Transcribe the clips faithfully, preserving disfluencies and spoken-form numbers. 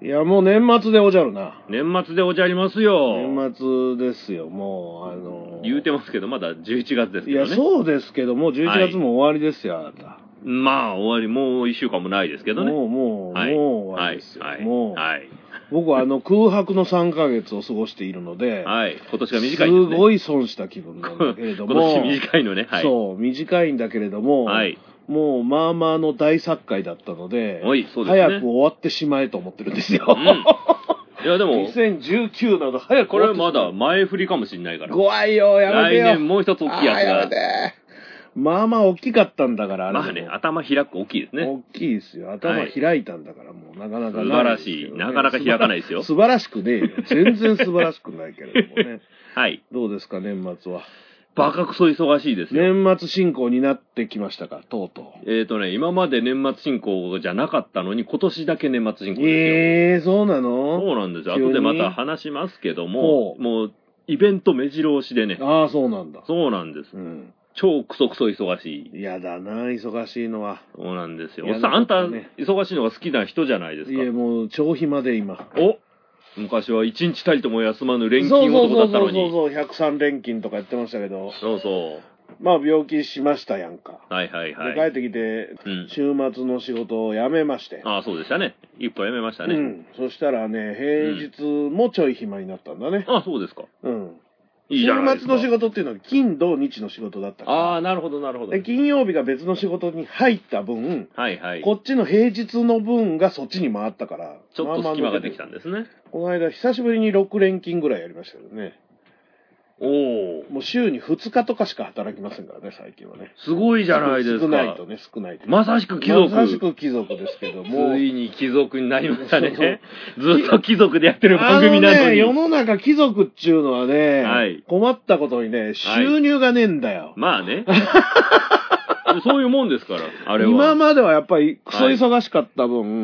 いや、もう年末でおじゃるな。 年末でおじゃりますよ。 年末ですよ、もう、あのー、 言うてますけど、まだじゅういちがつですけどね。 いや、そうですけど、もうじゅういちがつも終わりですよ、はい、あなた。 まあ、終わり、もういっしゅうかんもないですけどね。 もう、もう、はい、もう終わりですよ。はい、もう、はい、僕はあの、空白のさんかげつを過ごしているので、 はい、今年が短いですね。 すごい損した気分なんだけれども、 今年短いのね、 はい。そう、短いんだけれども、はい。もう、まあまあの大作会だったので、 はい、そうですね。 早く終わってしまえと思ってるんですよ。うん、 いや、でも、 にせんじゅうきゅうなど早くこれはまだ前振りかもしれないから。 怖いよ、やめてよ。 来年もう一つ大きいやつが。 やめて。まあまあ大きかったんだから、あれ。 まあね、頭開く大きいですね。 大きいですよ。頭開いたんだから、もうなかなかない、 ね、素晴らしい。なかなか開かないですよ。 素晴らしくねえよ。全然素晴らしくないけれどもね。 はい。 どうですか、年末は。 バカクソ忙しいですよ。 年末進行になってきましたか、とうとう。えっ、ー、とね、今まで年末進行じゃなかったのに、今年だけ年末進行ですよ。 ええー、そうなの？ そうなんですよ。後でまた話しますけども、もう、イベント目白押しでね。 ああ、そうなんだ。 そうなんです。うん。超クソクソ忙しい。 やだな、忙しいのは。 そうなんですよ。おっさん、あんた、忙しいのが好きな人じゃないですか。 いや、もう、超暇で今。 お昔は一日たりとも休まぬ連勤男だったのに。 そうそうそうそう、ひゃくさん連勤とかやってましたけど。 そうそう。 まあ病気しましたやんか。 はいはいはい。 で、帰ってきて、うん、週末の仕事を辞めまして。 ああ、そうでしたね。一歩辞めましたね。 うん。そしたらね、平日もちょい暇になったんだね。 うん、ああ、そうですか。 うん。いいじゃないですか。週末の仕事っていうのは金土日の仕事だったから。 ああ、なるほどなるほど。 で、金曜日が別の仕事に入った分、 はいはい。 こっちの平日の分がそっちに回ったから。 ちょっと隙間ができたんですね。 この間、久しぶりにろく連勤ぐらいやりましたけどね。 おお。 もう週にふつかとかしか働きませんからね、最近はね。 すごいじゃないですか。 少ないとね、少ないと。 まさしく貴族。 まさしく貴族ですけども。 ついに貴族になりましたね。そうそうずっと貴族でやってる番組なのに。あのね、 世の中貴族っちゅうのはね、はい、困ったことにね、収入がねえんだよ。はい、 まあね。そういうもんですから、あれは。 今まではやっぱりクソ忙しかった分、はい、うん。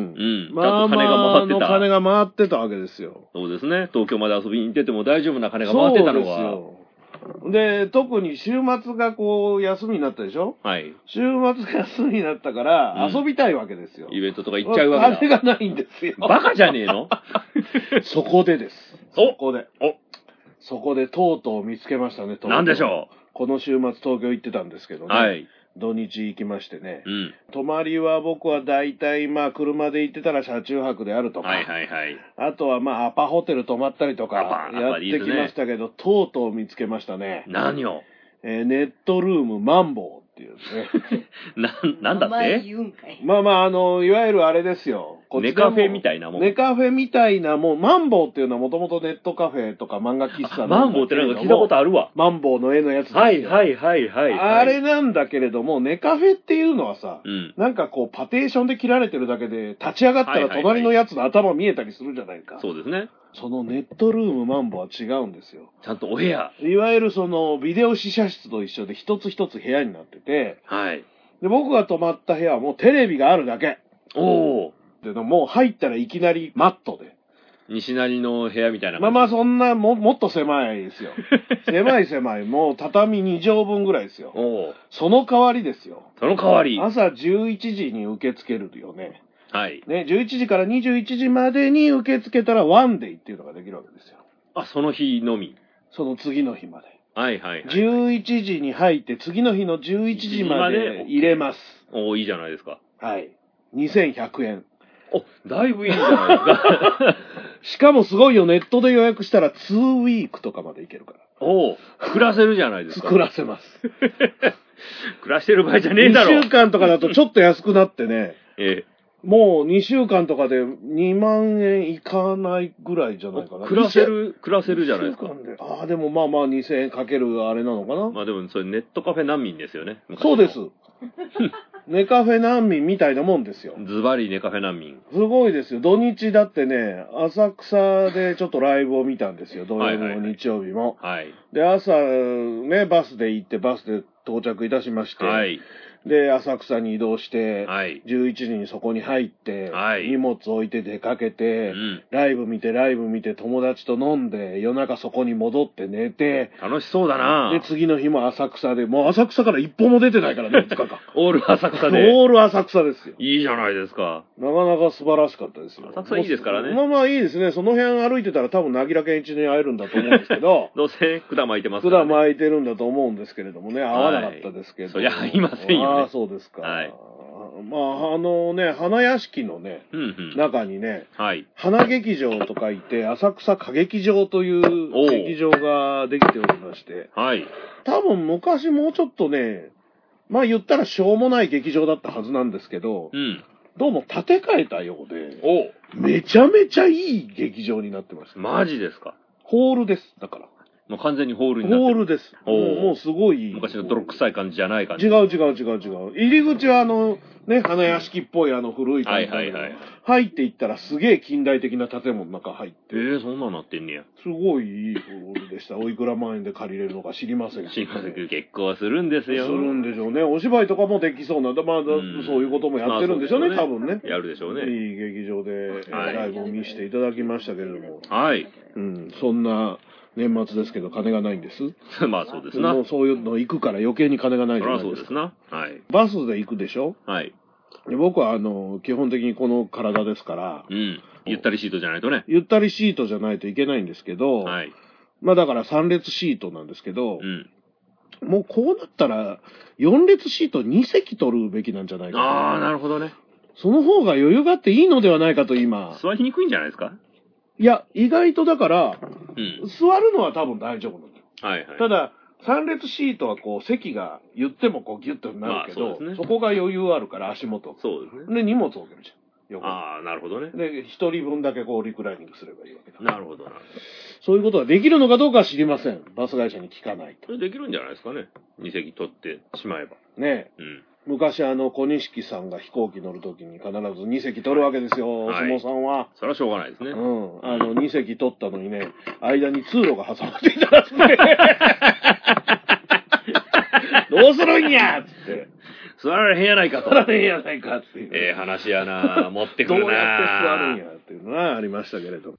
まあまあの金が回ってたわけですよ。 そうですね。東京まで遊びに行ってても大丈夫な金が回ってたのは。そうですよ。 で、特に週末がこう、休みになったでしょ？はい。週末が休みになったから、遊びたいわけですよ。 イベントとか行っちゃうわけだ。 金がないんですよ。 バカじゃねえのそこでです。 そこで。おそこでとうとう見つけましたね、 なんでしょう。 この週末東京行ってたんですけどね。はい。土日行きましてね、うん、泊まりは僕は大体まあ車で行ってたら車中泊であるとか、はいはいはい、あとはまあアパホテル泊まったりとかやってきましたけど、ね、とうとう見つけましたね。 何を、 えー、ネットルームマンボウっていうね。 な、なんだってまあまあ、あの、いわゆるあれですよ。 こネカフェみたいなもん。 ネカフェみたいなもん。マンボウっていうのはもともとネットカフェとか漫画喫茶なんだけれども。 マンボウってなんか聞いたことあるわ。 マンボウの絵のやつですよ。 はいはいはいはい、はい。 あれなんだけれども、ネカフェっていうのはさ、うん、なんかこうパテーションで切られてるだけで、立ち上がったら隣のやつの頭見えたりするじゃないか。 はいはいはい、そうですね。 そのネットルームマンボウは違うんですよ。 ちゃんとお部屋。 いわゆるそのビデオ試写室と一緒で一つ一つ部屋になってて、はい。で、僕が泊まった部屋はもうテレビがあるだけ。おー。でもう入ったらいきなりマットで。 西成の部屋みたいな感じ。 まあまあそんなも、もっと狭いですよ。狭い狭い。もう畳に畳分ぐらいですよ。おその代わりですよ。 その代わり。 朝じゅういちじに受け付けるよね。 はい。 ね、じゅういちじからにじゅういちじまでに受け付けたらワンデイっていうのができるわけですよ。 あ、その日のみ。 その次の日まで。 はいはいはい、はい。 じゅういちじに入って次の日のじゅういちじまで入れます。 おー、いいじゃないですか。 はい。にせんひゃくえん。 お、だいぶいいじゃないですか。 しかもすごいよ、ネットで予約したらにウィークとかまで行けるから。 おう、暮らせるじゃないですか。 暮らせます。 暮らしてる場合じゃねえだろ。 にしゅうかんとかだとちょっと安くなってね。ええ。もうにしゅうかんとかでにまんえんいかないぐらいじゃないかな。 暮らせる、暮らせるじゃないですか。 ああ、でもまあまあにせんえんかけるあれなのかな。 まあでもそれネットカフェ難民ですよね。 そうです。ネカフェ難民みたいなもんですよ。 ズバリネカフェ難民。 すごいですよ。土日だってね、浅草でちょっとライブを見たんですよ。土曜日も日曜日も。はい。で、朝ね、バスで行ってバスで到着いたしまして。はい。 で、浅草に移動して、はい、じゅういちじにそこに入って、はい、荷物置いて出かけて、うん、ライブ見て、ライブ見て、友達と飲んで、夜中そこに戻って寝て、 楽しそうだな。 で、次の日も浅草で、もう浅草から一歩も出てないからね、ふつかかん。 オール浅草で。 オール浅草ですよ。 いいじゃないですか。 なかなか素晴らしかったですよ。 浅草いいですからね。 まあまあいいですね。その辺歩いてたら多分、なぎら健一に会えるんだと思うんですけど。 どうせ管巻いてますから、 ね。管巻いてるんだと思うんですけれどもね、会わなかったですけど。 そりゃ会いませんよ、ね。 ああ、そうですか。はい。まあ、あのね、花屋敷のね、うんうん、中にね、はい、花劇場と書いて、浅草歌劇場という劇場ができておりまして、はい、多分昔もうちょっとね、まあ言ったらしょうもない劇場だったはずなんですけど、うん、どうも建て替えたようで、めちゃめちゃいい劇場になってました。 マジですか？ ホールです、だから。 もう完全にホールになってる。 ホールです。もう、もうすごい。 昔の泥臭い感じじゃない感じ。 違う違う違う違う。入り口はあの、ね、花屋敷っぽいあの古い感じ。はいはいはい。入っていったらすげえ近代的な建物の中入って。 えー、そんなのなってんねや。 すごいいいホールでした。おいくら万円で借りれるのか知りませんけど、ね。 知りませんけど、結構するんですよ。 するんでしょうね。お芝居とかもできそうな、まあ、そういうこともやってるんでしょうね、まあ、うね多分ね。 やるでしょうね。 いい劇場で、はい、ライブを見せていただきましたけれども。 はい。 うん、そんな、年末ですけど金がないんです。 まあそうですな。 もうそういうの行くから余計に金がないじゃないですか。 そうですな。はい。 バスで行くでしょ？ はい。 で僕はあの、基本的にこの体ですから。 うん。ゆったりシートじゃないとね。 ゆったりシートじゃないといけないんですけど。はい。まあだからさん列シートなんですけど。うん。もうこうなったらよん列シートに席取るべきなんじゃないかな。 ああ、なるほどね。 その方が余裕があっていいのではないかと今。 座りにくいんじゃないですか？ いや、意外とだから、うん、座るのは多分大丈夫なんだよ。はいはい。ただ、さん列シートはこう、席が言ってもこうギュッとなるけど、まあ そ, うですね、そこが余裕あるから足元。 そうですね。 で、荷物置けるじゃん。横に。 ああ、なるほどね。 で、一人分だけこう、リクライニングすればいいわけだ。 なるほどなるほど。 そういうことができるのかどうかは知りません。バス会社に聞かないと。 それできるんじゃないですかね。に席取ってしまえば。 ねえ。うん。昔あの小錦さんが飛行機乗るときに必ずに席取るわけですよ、はい、お相撲さんは。 それはしょうがないですね。 うん。あのに席取ったのにね、間に通路が挟まっていたらしくて。どうするんやっつって。 座られへんやないかと。 座られへんやないかっていう。 ええ話やな持ってくるなどうやって座るんやっていうのはありましたけれど。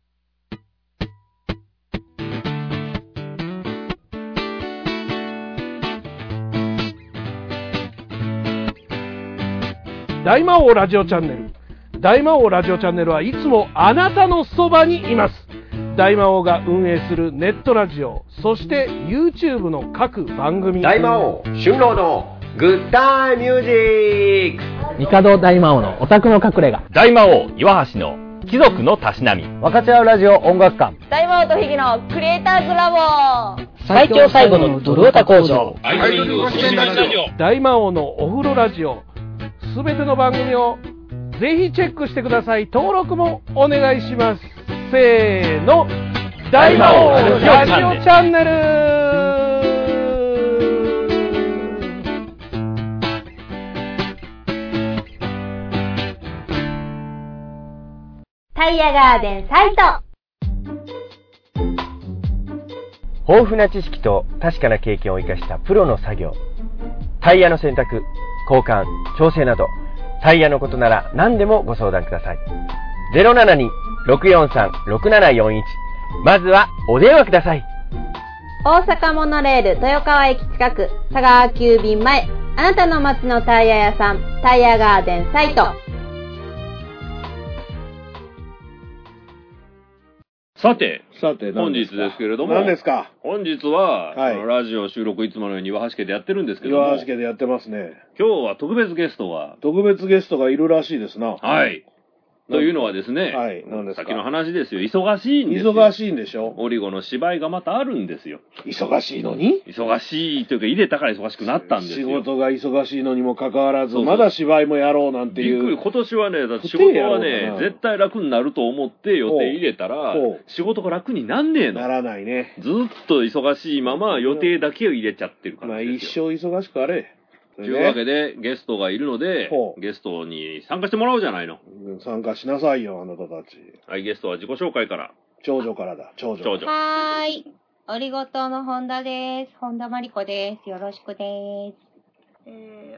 大魔王ラジオチャンネル。大魔王ラジオチャンネルはいつもあなたのそばにいます。大魔王が運営するネットラジオ、そして YouTube の各番組。 大魔王春郎のグッタイミュージック。 帝大魔王のオタクの隠れ家。 大魔王岩橋の貴族のたしなみ。 分かち合うラジオ音楽館。 大魔王とひぎのクリエイターズラボ。 最強最後のドルオタ工場。 大魔王のお風呂ラジオ。すべての番組をぜひチェックしてください。登録もお願いします。せーの、大魔王ラジオチャンネル。 タイヤガーデンサイト。 豊富な知識と確かな経験を生かしたプロの作業。タイヤの選択、交換、調整など、タイヤのことなら何でもご相談ください。ゼロななに ろくよんさん ろくななよんいち。まずはお電話ください。 大阪モノレール豊川駅近く、佐川急便前。あなたの街のタイヤ屋さん、タイヤガーデンサイト。 さて、 さて本日ですけれども、 何ですか？ 本日は、はい、このラジオ収録いつものように岩橋家でやってるんですけども、 岩橋家でやってますね。 今日は特別ゲストが、 特別ゲストがいるらしいですな。 はい。というのはですね、はい、何ですか？先の話ですよ。忙しいんですよ。 忙しいんでしょ？ オリゴの芝居がまたあるんですよ。 忙しいのに？ 忙しいというか、入れたから忙しくなったんですよ。 仕事が忙しいのにもかかわらず、そうそうまだ芝居もやろうなんていう。 びっくり、今年はね、だって仕事はね、絶対楽になると思って予定入れたら、仕事が楽になんねえの。 ならないね。 ずっと忙しいまま予定だけを入れちゃってるからですよ。 まあ一生忙しくあれ。 というわけで、ゲストがいるので、ゲストに参加してもらおうじゃないの。 参加しなさいよ、あなたたち。 はい、ゲストは自己紹介から。 長女からだ、長女。 長女。はーい。オリゴ糖の本田です。本田真理子です。よろしくです。 え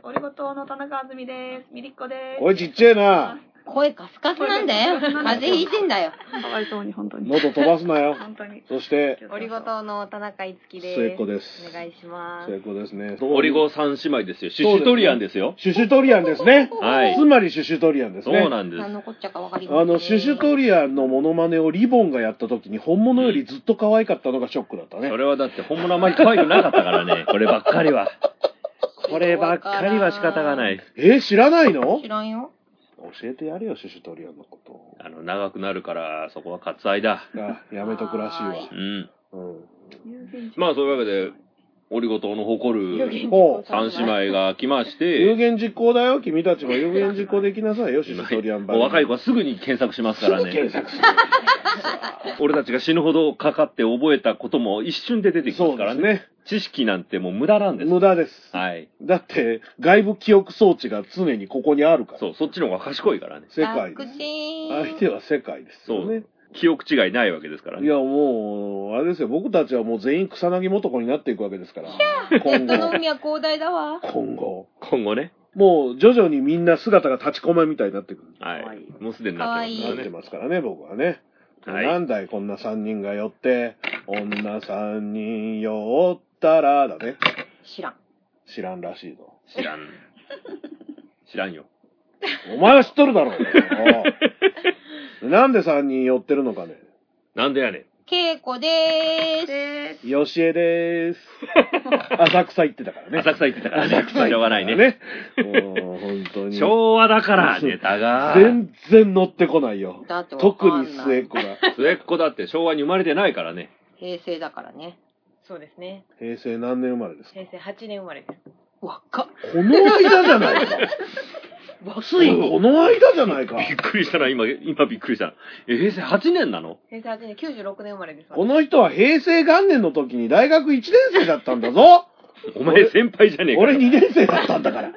オリゴ糖の田中あずみです。みりっこです。 声ちっちゃいな。 声カスカスなんだよ。風邪ひいてんだよ。 かわいそうに、本当に。 喉飛ばすなよ。 本当に。 そして、 オリゴ糖の田中いつきです。 末っ子です。 お願いします。 末っ子ですね。 オリゴ三姉妹ですよ。シュシュトリアンですよ。 シュシュトリアンですね。 はい。 つまりシュシュトリアンですね。 そうなんです。 何のこっちゃかわかりません。 あの、シュシュトリアンのモノマネをリボンがやった時に本物よりずっと可愛かったのがショックだったね。 それはだって本物あんまり可愛くなかったからね。こればっかりは。こればっかりは仕方がない。 えー、知らないの？ 知らんよ。 教えてやれよ、シュシュトリアンのこと。 あの、長くなるから、そこは割愛だ。 あ、やめとくらしいわ。 うん。うん。まあ、そういうわけで、オリゴ糖の誇る三姉妹が来まして。 有言実行だよ、君たちも有言実行できなさいよ、シュシュトリアン版。 若い子はすぐに検索しますからね。 すぐ検索する。 俺たちが死ぬほどかかって覚えたことも一瞬で出てきますからね。そうですね。知識なんてもう無駄なんです。 無駄です。 はい。 だって、外部記憶装置が常にここにあるから。 そう、そっちの方が賢いからね。 世界です。相手は世界ですよね。 記憶違いないわけですからね。 いや、もう、あれですよ、僕たちはもう全員草薙素子になっていくわけですから。 今後。野宮広大だわ。 今後。 今後ね。 もう、徐々にみんな姿が立ちこめみたいになってくる。 はい。もうすでになってますからね。 なってますからね、僕はね。はい、なんだい、こんな三人が寄って、女三人寄ったら、だね。 知らん。 知らんらしいぞ。 知らん。知らんよ。 お前は知っとるだろう。なんで三人寄ってるのかね。 なんでやねん。 けいこでーす。 よしえでーす。浅草行ってたからね。 浅草行ってたからね。 浅草しょうがないね。 ね。もう本当に。 昭和だから、ネタが。 全然乗ってこないよ。 だって特に末っ子が。 末っ子だって昭和に生まれてないからね。 平成だからね。 そうですね。 平成何年生まれですか？ 平成はちねん生まれです。 若っ。 この間じゃないか。ついこの間じゃないか。 びっくりしたな、今、今びっくりした。え、平成はちねんなの？ 平成はちねん、きゅうじゅうろくねん生まれです。 この人は平成元年の時に大学いちねん生だったんだぞ。 お前先輩じゃねえか。 俺にねん生だったんだから。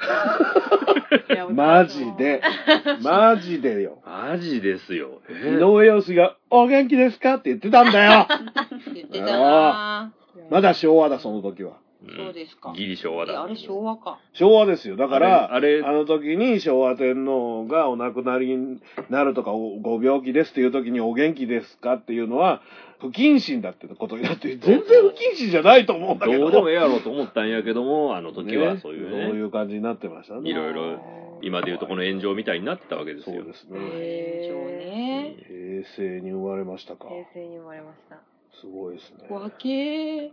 マジで。マジでよ。 マジですよ。 井上陽水が、お元気ですかって言ってたんだよ。 言ってたなぁ。まだ昭和だ、その時は。 そうですか。 ギリ昭和だ。 あれ昭和か。 昭和ですよ。だから、 あれ、 あの時に昭和天皇がお亡くなりになるとか、ご病気ですっていう時にお元気ですかっていうのは、不謹慎だってことになって、全然不謹慎じゃないと思うんだけど。 どうでもええやろうと思ったんやけども、あの時はそういうね。 そういう感じになってましたね。 いろいろ、今でいうとこの炎上みたいになってたわけですよ。 そうですね。 炎上ね。 平成に生まれましたか。 平成に生まれました。 すごいですね。 わけー。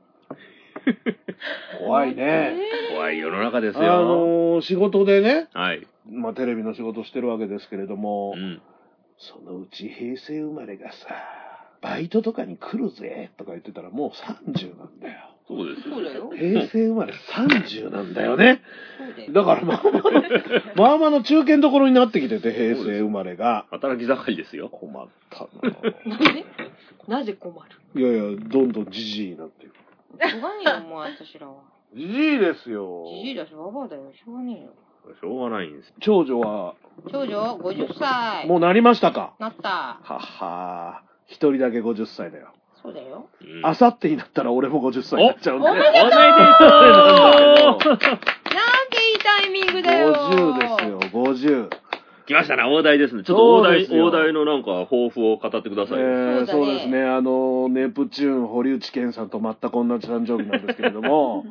怖いね。 怖い世の中ですよ。 あのー、仕事でね、 はい。 まあテレビの仕事してるわけですけれども、 うん、 そのうち平成生まれがさ、バイトとかに来るぜとか言ってたらもうさんじゅうなんだよ。 そうですよ。 そうだよ。 平成生まれさんじゅうなんだよね。だからまあまあ、まあまあの中堅どころになってきてて、平成生まれが。 働き盛りですよ。 困ったな。なんでなぜ困る？ いやいや、どんどんじじいになっていく。 しょうがねえよ、もう私らは。 じじいですよ。 じじいだし、ババアだよ。しょうがねえよ。 しょうがないんです。 長女は長女ごじゅっさい。 もうなりましたか？ なった。 ははー。一人だけごじゅっさいだよ。 そうだよ。 あさってになったら俺もごじゅっさいになっちゃうんで。 おめでとう。 おめでとう。 なんでいいタイミングだよ。 ごじゅうですよ、ごじゅう。 来ましたね、大台ですね。ちょっと大台、大台のなんか抱負を語ってください。えー、そうですね。あの、ネプチューン、堀内健さんと全く同じ誕生日なんですけれども。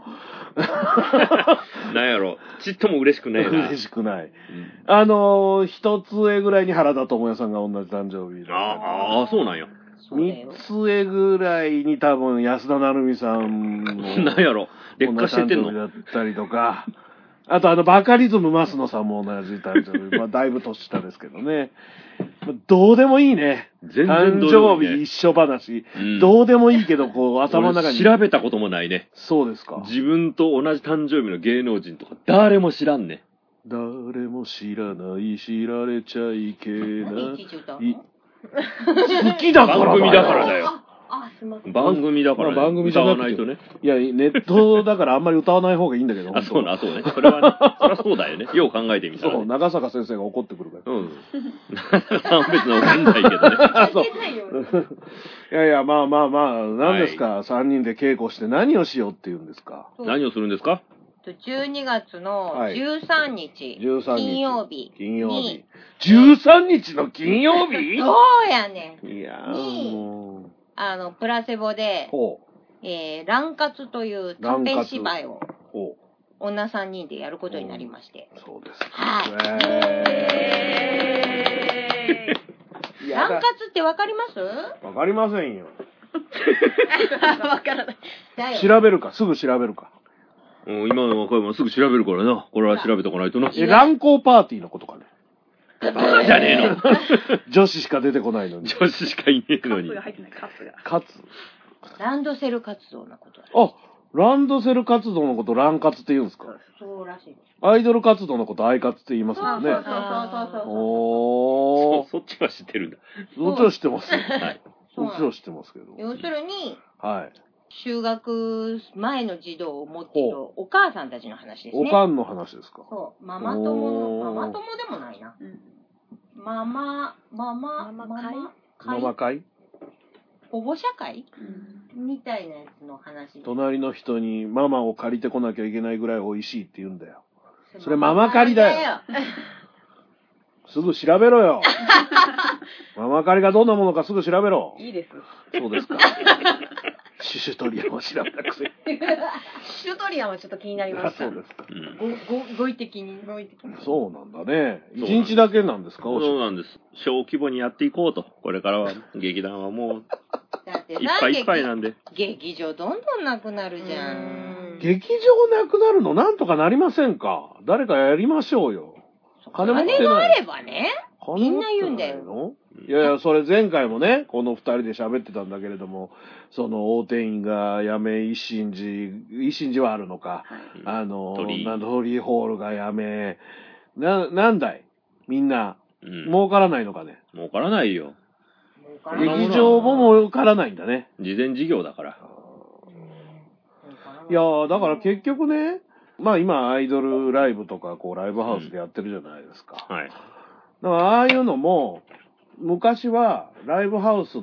なんやろ、ちっとも嬉しくないな。 嬉しくない。うん、あの、一つ上ぐらいに原田知世さんが同じ誕生日。 ああ、そうなんや。 三つ上ぐらいに多分安田成美さんも。 なんやろ、劣化しててんのだったりとか。あとあの、バカリズム増野さんも同じ誕生日。まあ、だいぶ年下ですけどね。どうでもいいね。 全然どうでもいいね。 誕生日一緒話、うん。どうでもいいけど、こう、頭の中に。 調べたこともないね。 そうですか。 自分と同じ誕生日の芸能人とか誰も知らんね。 誰も知らない、知られちゃいけない。好きだからだよ。 番組だからだよ。 あ、すみません。 番組だから、ね。 まあ、番組じゃなくて歌わないとね。 いや、ネットだからあんまり歌わない方がいいんだけど。 あ、そうな、そうね。それはね、そりゃそうだよね。よう考えてみたら、ね。 そう、長坂先生が怒ってくるから。 うん。長坂さんは別に怒んないけどね。 そう。いやいや、まあまあまあ、何ですか、はい、さんにんで稽古して何をしようって言うんですか。 何をするんですか？ と、じゅうにがつのじゅうさんにち、 じゅうさんにち金曜日。 金曜日。じゅうさんにちの金曜日そうやねん。 いやー。 もう。 あの、プラセボで、 ほう。えー、乱活という短編芝居を、 ほう。 女さんにんでやることになりまして。 そうです。 はい。 えー、乱活ってわかります？ わかりませんよ。 わからない。 調べるか、すぐ調べるか。 今の若いもすぐ調べるからな。これは調べとかないとな。 え、乱交パーティーのことかね。 バカじゃねえの。 女子しか出てこないのに。 女子しかいねえのに。 カツが入ってない、カツが。 カツ。 ランドセル活動のことだ。 あ、ランドセル活動のことラン活って言うんですか？ そうらしいです。 アイドル活動のことアイ活って言いますもんね。 そうそうそうそうそう。 おー。 そ、そっちは知ってるんだ。 そっちは知ってますよ。 はい。 そっちは知ってますけど。 要するに、 はい。 就学前の児童を持っているお母さんたちの話ですね。 おかんの話ですか？ そう。ママ友の、ママ友でもないな。うん、ママ、ママ、ママ会ママ会保護者会、うん、みたいなやつの話。 隣の人にママを借りてこなきゃいけないぐらい美味しいって言うんだよ。それママ借りだよ。すぐ調べろよ。ママ借りがどんなものかすぐ調べろ。 いいです。 そうですか。シュシュトリアンを調べたくせに。 シュトリアンはちょっと気になりました。 そうですか。 ご、ご、ご意的に。ご意的に。 そうなんだね。一日だけなんですか？ そうなんです。小規模にやっていこうと。これからは劇団はもう、いっぱいいっぱいなんで。 劇場どんどんなくなるじゃん。 劇場なくなるのなんとかなりませんか？誰かやりましょうよ。 金持ってない。金があればね。みんな言うんだよ。 いやいや、それ前回もね、この二人で喋ってたんだけれども、その大店員が辞め、一心寺、一心寺はあるのか、はい、あの、鳥居ホールが辞め、な、なんだいみんな、うん、儲からないのかね？ 儲からないよ。 劇場も儲からないんだね。 事前事業だから。 いやー、だから結局ね、まあ今アイドルライブとかこうライブハウスでやってるじゃないですか。 うん、はい。 だからああいうのも、昔はライブハウスって、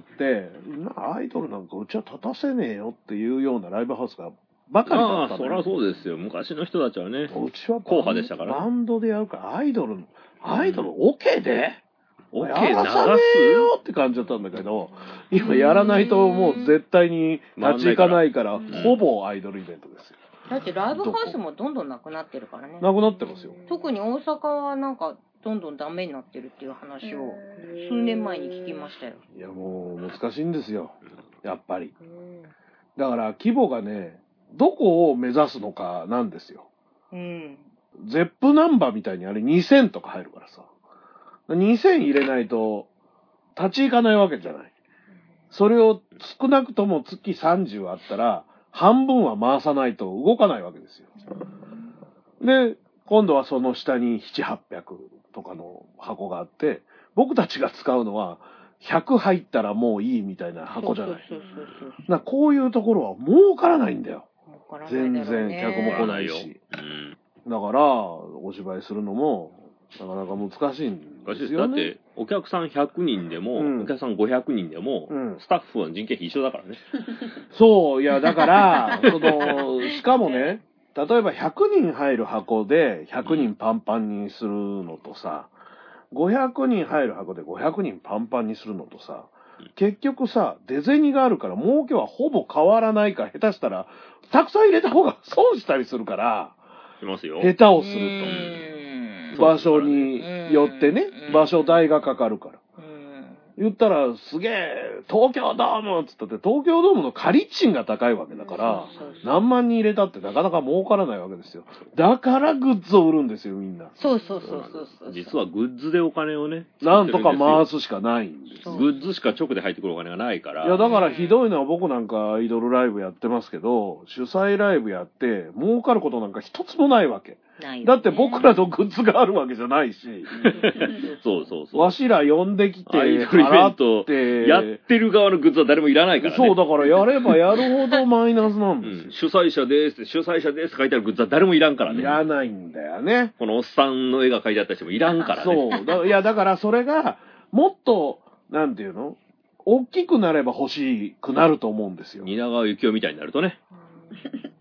アイドルなんかうちは立たせねえよっていうようなライブハウスがばかりだった、ね。 ああ、そりゃそうですよ。昔の人たちはね。 うちは硬派でしたから。 バンドでやるから、アイドル、アイドルオケで、 オケ流すよって感じだったんだけど、今やらないともう絶対に立ち行かないから、ほぼアイドルイベントですよ。 だってライブハウスもどんどんなくなってるからね。 なくなってますよ。 特に大阪はなんか、どんどんダメになってるっていう話を数年前に聞きましたよ。 いやもう難しいんですよ。やっぱり。だから規模がね、どこを目指すのかなんですよ。うん。ゼップナンバーみたいにあれにせんとか入るからさ。にせん入れないと立ち行かないわけじゃない。それを少なくとも月さんじゅうあったら半分は回さないと動かないわけですよ。で、今度はその下にななひゃく、はっぴゃくとかの箱があって、僕たちが使うのはひゃく入ったらもういいみたいな箱じゃない。そうそうそうそう。だからこういうところは儲からないんだよ。全然客も来ないし。うん、だから、お芝居するのもなかなか難しいんですよね。 だって、お客さんひゃくにんでも、うん、お客さんごひゃくにんでも、うん、スタッフは人件費一緒だからね。 そう、いや、だから、その、しかもね、例えばひゃくにん入る箱でひゃくにんパンパンにするのとさ、ごひゃくにん入る箱でごひゃくにんパンパンにするのとさ、結局さ、出銭があるから儲けはほぼ変わらないか、下手したら、たくさん入れた方が損したりするから、 しますよ。 下手をすると。場所によってね、場所代がかかるから。言ったら、すげえ、東京ドームっつったって、東京ドームの仮賃が高いわけだから、何万人入れたってなかなか儲からないわけですよ。だからグッズを売るんですよ、みんな。 そうそうそうそうそう。 実はグッズでお金をね、 なんとか回すしかないんです。 グッズしか直で入ってくるお金がないから。 いや、だからひどいのは僕なんかアイドルライブやってますけど、主催ライブやって、儲かることなんか一つもないわけ。だって僕らのグッズがあるわけじゃないし。 そうそうそう。 わしら呼んできて、 アイドルイベントやってる側のグッズは誰もいらないからね。 そう、だからやればやるほどマイナスなんですよ。 うん、主催者ですって、主催者ですって書いてあるグッズは誰もいらんからね。 いらないんだよね。 このおっさんの絵が描いてあった人もいらんからね。 そうだ。いや、だからそれが、もっと、なんていうの？大きくなれば欲しくなると思うんですよ。 蜷川幸雄みたいになるとね。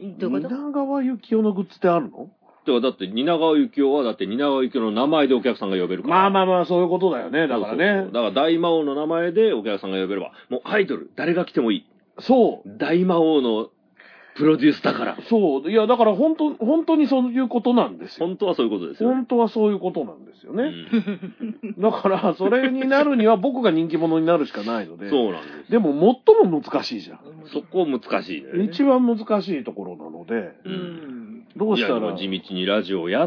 どういうこと？ 蜷川幸雄のグッズってあるの？ だって、蜷川幸雄は、だって、蜷川幸雄の名前でお客さんが呼べるから。 まあまあまあ、そういうことだよね。だからね。そうそうそう、 だから、大魔王の名前でお客さんが呼べれば、もうアイドル、誰が来てもいい。 そう。 大魔王のプロデュースだから。 そう。いや、だから本当、本当にそういうことなんですよ。 本当はそういうことですよ。 本当はそういうことなんですよね。うん、だから、それになるには僕が人気者になるしかないので。 そうなんです。 でも、最も難しいじゃん。 そこ難しいね。 一番難しいところなので。 うん。 どうしたら地道にラジオをやって。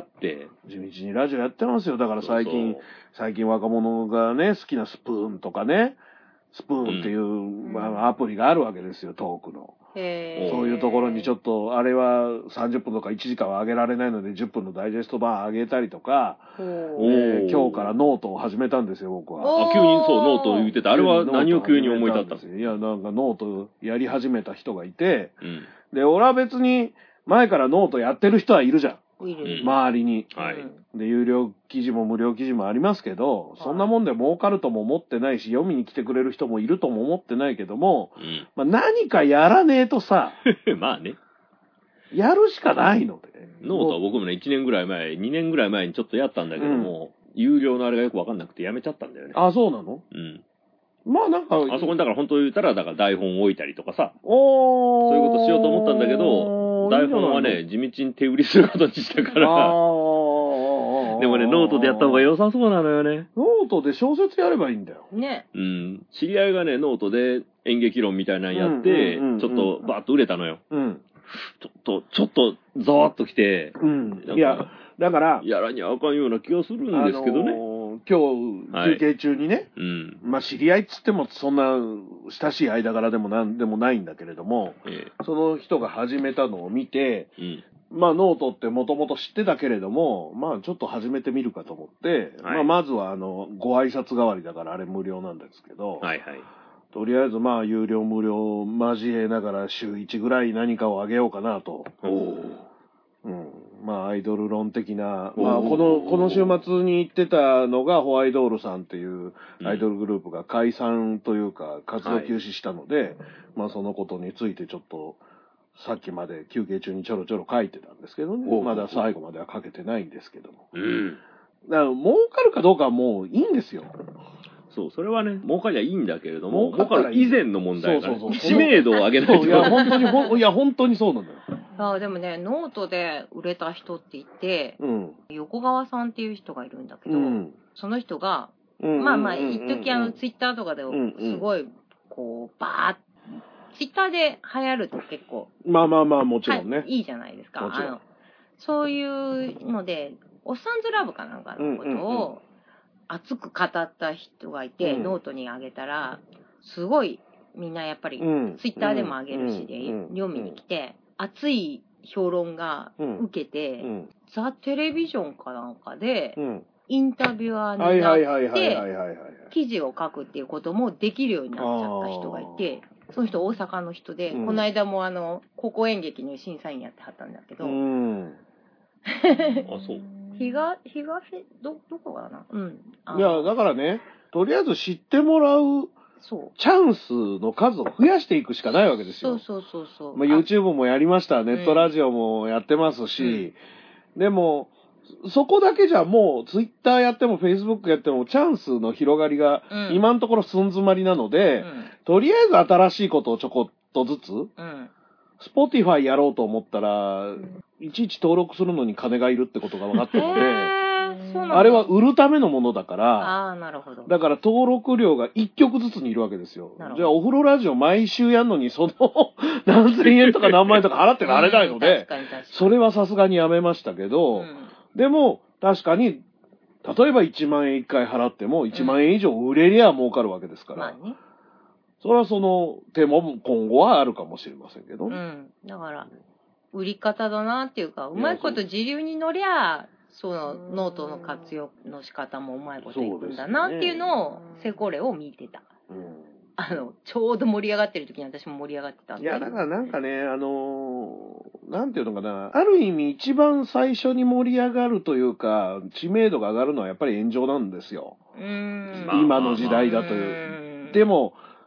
地道にラジオやってますよ。だから最近、そうそう最近若者がね、好きなスプーンとかね、スプーンっていう、うんまあ、アプリがあるわけですよ、トークの。 へそういうところにちょっと、あれはさんじゅっぷんとかいちじかんは上げられないので、じゅっぷんのダイジェスト版上げたりとか、えー、今日からノートを始めたんですよ、僕は。 あ、急にそう、ノートを言ってた。あれは何を急に思い立ったんですか？ いや、なんかノートやり始めた人がいて、 うん、 で、俺は別に、前からノートやってる人はいるじゃん。 いる。 周りに。 はい。 で、有料記事も無料記事もありますけど、そんなもんで儲かるとも思ってないし、読みに来てくれる人もいるとも思ってないけども、 うん、 まあ、何かやらねえとさ、 まあね。 やるしかないので。 ノートは僕もね、いちねんぐらい前、にねんぐらい前にちょっとやったんだけども、うん、有料のあれがよくわかんなくてやめちゃったんだよね。 あ、そうなの？ うん。 まあなんか、 あそこにだから本当言ったら、だから台本を置いたりとかさ、 おーそういうことしようと思ったんだけど、台本はね、地道に手売りすることにしたから。あでもね、ノートでやった方が良さそうなのよね。 ノートで小説やればいいんだよ。 ね。 うん。知り合いがね、ノートで演劇論みたいなのやって、ちょっとバーッと売れたのよ。 うん。 ちょっと、ちょっと、ざわっときて。 うん。いや、だから、 やらにゃあかんような気がするんですけどね。あのー今日、休憩中にね、 はい、うん、 まあ知り合いっつってもそんな親しい間柄でもなんでもないんだけれども、 ええ、 その人が始めたのを見て、 うん、 まあノートってもともと知ってたけれども、まあちょっと始めてみるかと思って、はい、まあまずはあの、ご挨拶代わりだからあれ無料なんですけど、 はいはい、 とりあえずまあ有料無料交えながら週いちぐらい何かをあげようかなと。うん、まあアイドル論的な、まあこの、この週末に行ってたのがホワイドールさんっていうアイドルグループが解散というか活動休止したので、はい、まあそのことについてちょっとさっきまで休憩中にちょろちょろ書いてたんですけどね、まだ最後までは書けてないんですけども。 うん。 だから儲かるかどうかはもういいんですよ。 そう、それはね、儲かりゃいいんだけれども、儲かる以前の問題が、ね、 そうそうそう知名度を上げないと。 いや、本当に、ほいや、本当にそうなんだよ。 あでもね、ノートで売れた人って言って、 うん、 横川さんっていう人がいるんだけど、 うん、 その人が、まあまあ、一時あの、ツイッターとかですごい、こう、バーッ、ツイッターで流行ると結構、 まあまあまあ、もちろんね。 はい、いいじゃないですか。あの、そういうので、おっさんずラブかなんかのことを熱く語った人がいて、うん、ノートにあげたら、すごいみんなやっぱり、ツイッターでもあげるしで、読みに来て、熱い評論が受けて、うん、ザ・テレビジョンかなんかで、うん、インタビュアーになって、記事を書くっていうこともできるようになっちゃった人がいて、その人大阪の人で、うん、この間もあの、高校演劇の審査員やってはったんだけど、 うん、 あ、そう。 東、東、ど、どこかなうん。 いや、だからね、とりあえず知ってもらう、 そう。 チャンスの数を増やしていくしかないわけですよ。 そうそうそうそう。 まあ、YouTube もやりました。ネットラジオもやってますし、うん、でも、そこだけじゃもう Twitter やっても Facebook やってもチャンスの広がりが今のところ寸詰まりなので、うん、とりあえず新しいことをちょこっとずつ、うん、Spotify やろうと思ったら、うん、いちいち登録するのに金がいるってことが分かったので、あれは売るためのものだから、 あー、なるほど。 だから登録料がいっきょくずつにいるわけですよ。じゃあお風呂ラジオ毎週やんのにその何千円とか何万円とか払ってられないので、それはさすがにやめましたけど、うん、でも確かに、例えばいちまんえんいっかい払ってもいちまんえん以上売れりゃ儲かるわけですから、うんまあね、それはその手も今後はあるかもしれませんけど。 うん、だから、売り方だなっていうか、うまいこと時流に乗りゃ、そのノートの活用の仕方もうまいこといくんだなっていうのを、セコレを見てた。うん、あの、ちょうど盛り上がってる時に私も盛り上がってたんで。 いや、だからなんかね、あのー、なんていうのかな、ある意味一番最初に盛り上がるというか、知名度が上がるのはやっぱり炎上なんですよ。 うーん今の時代だという。でも、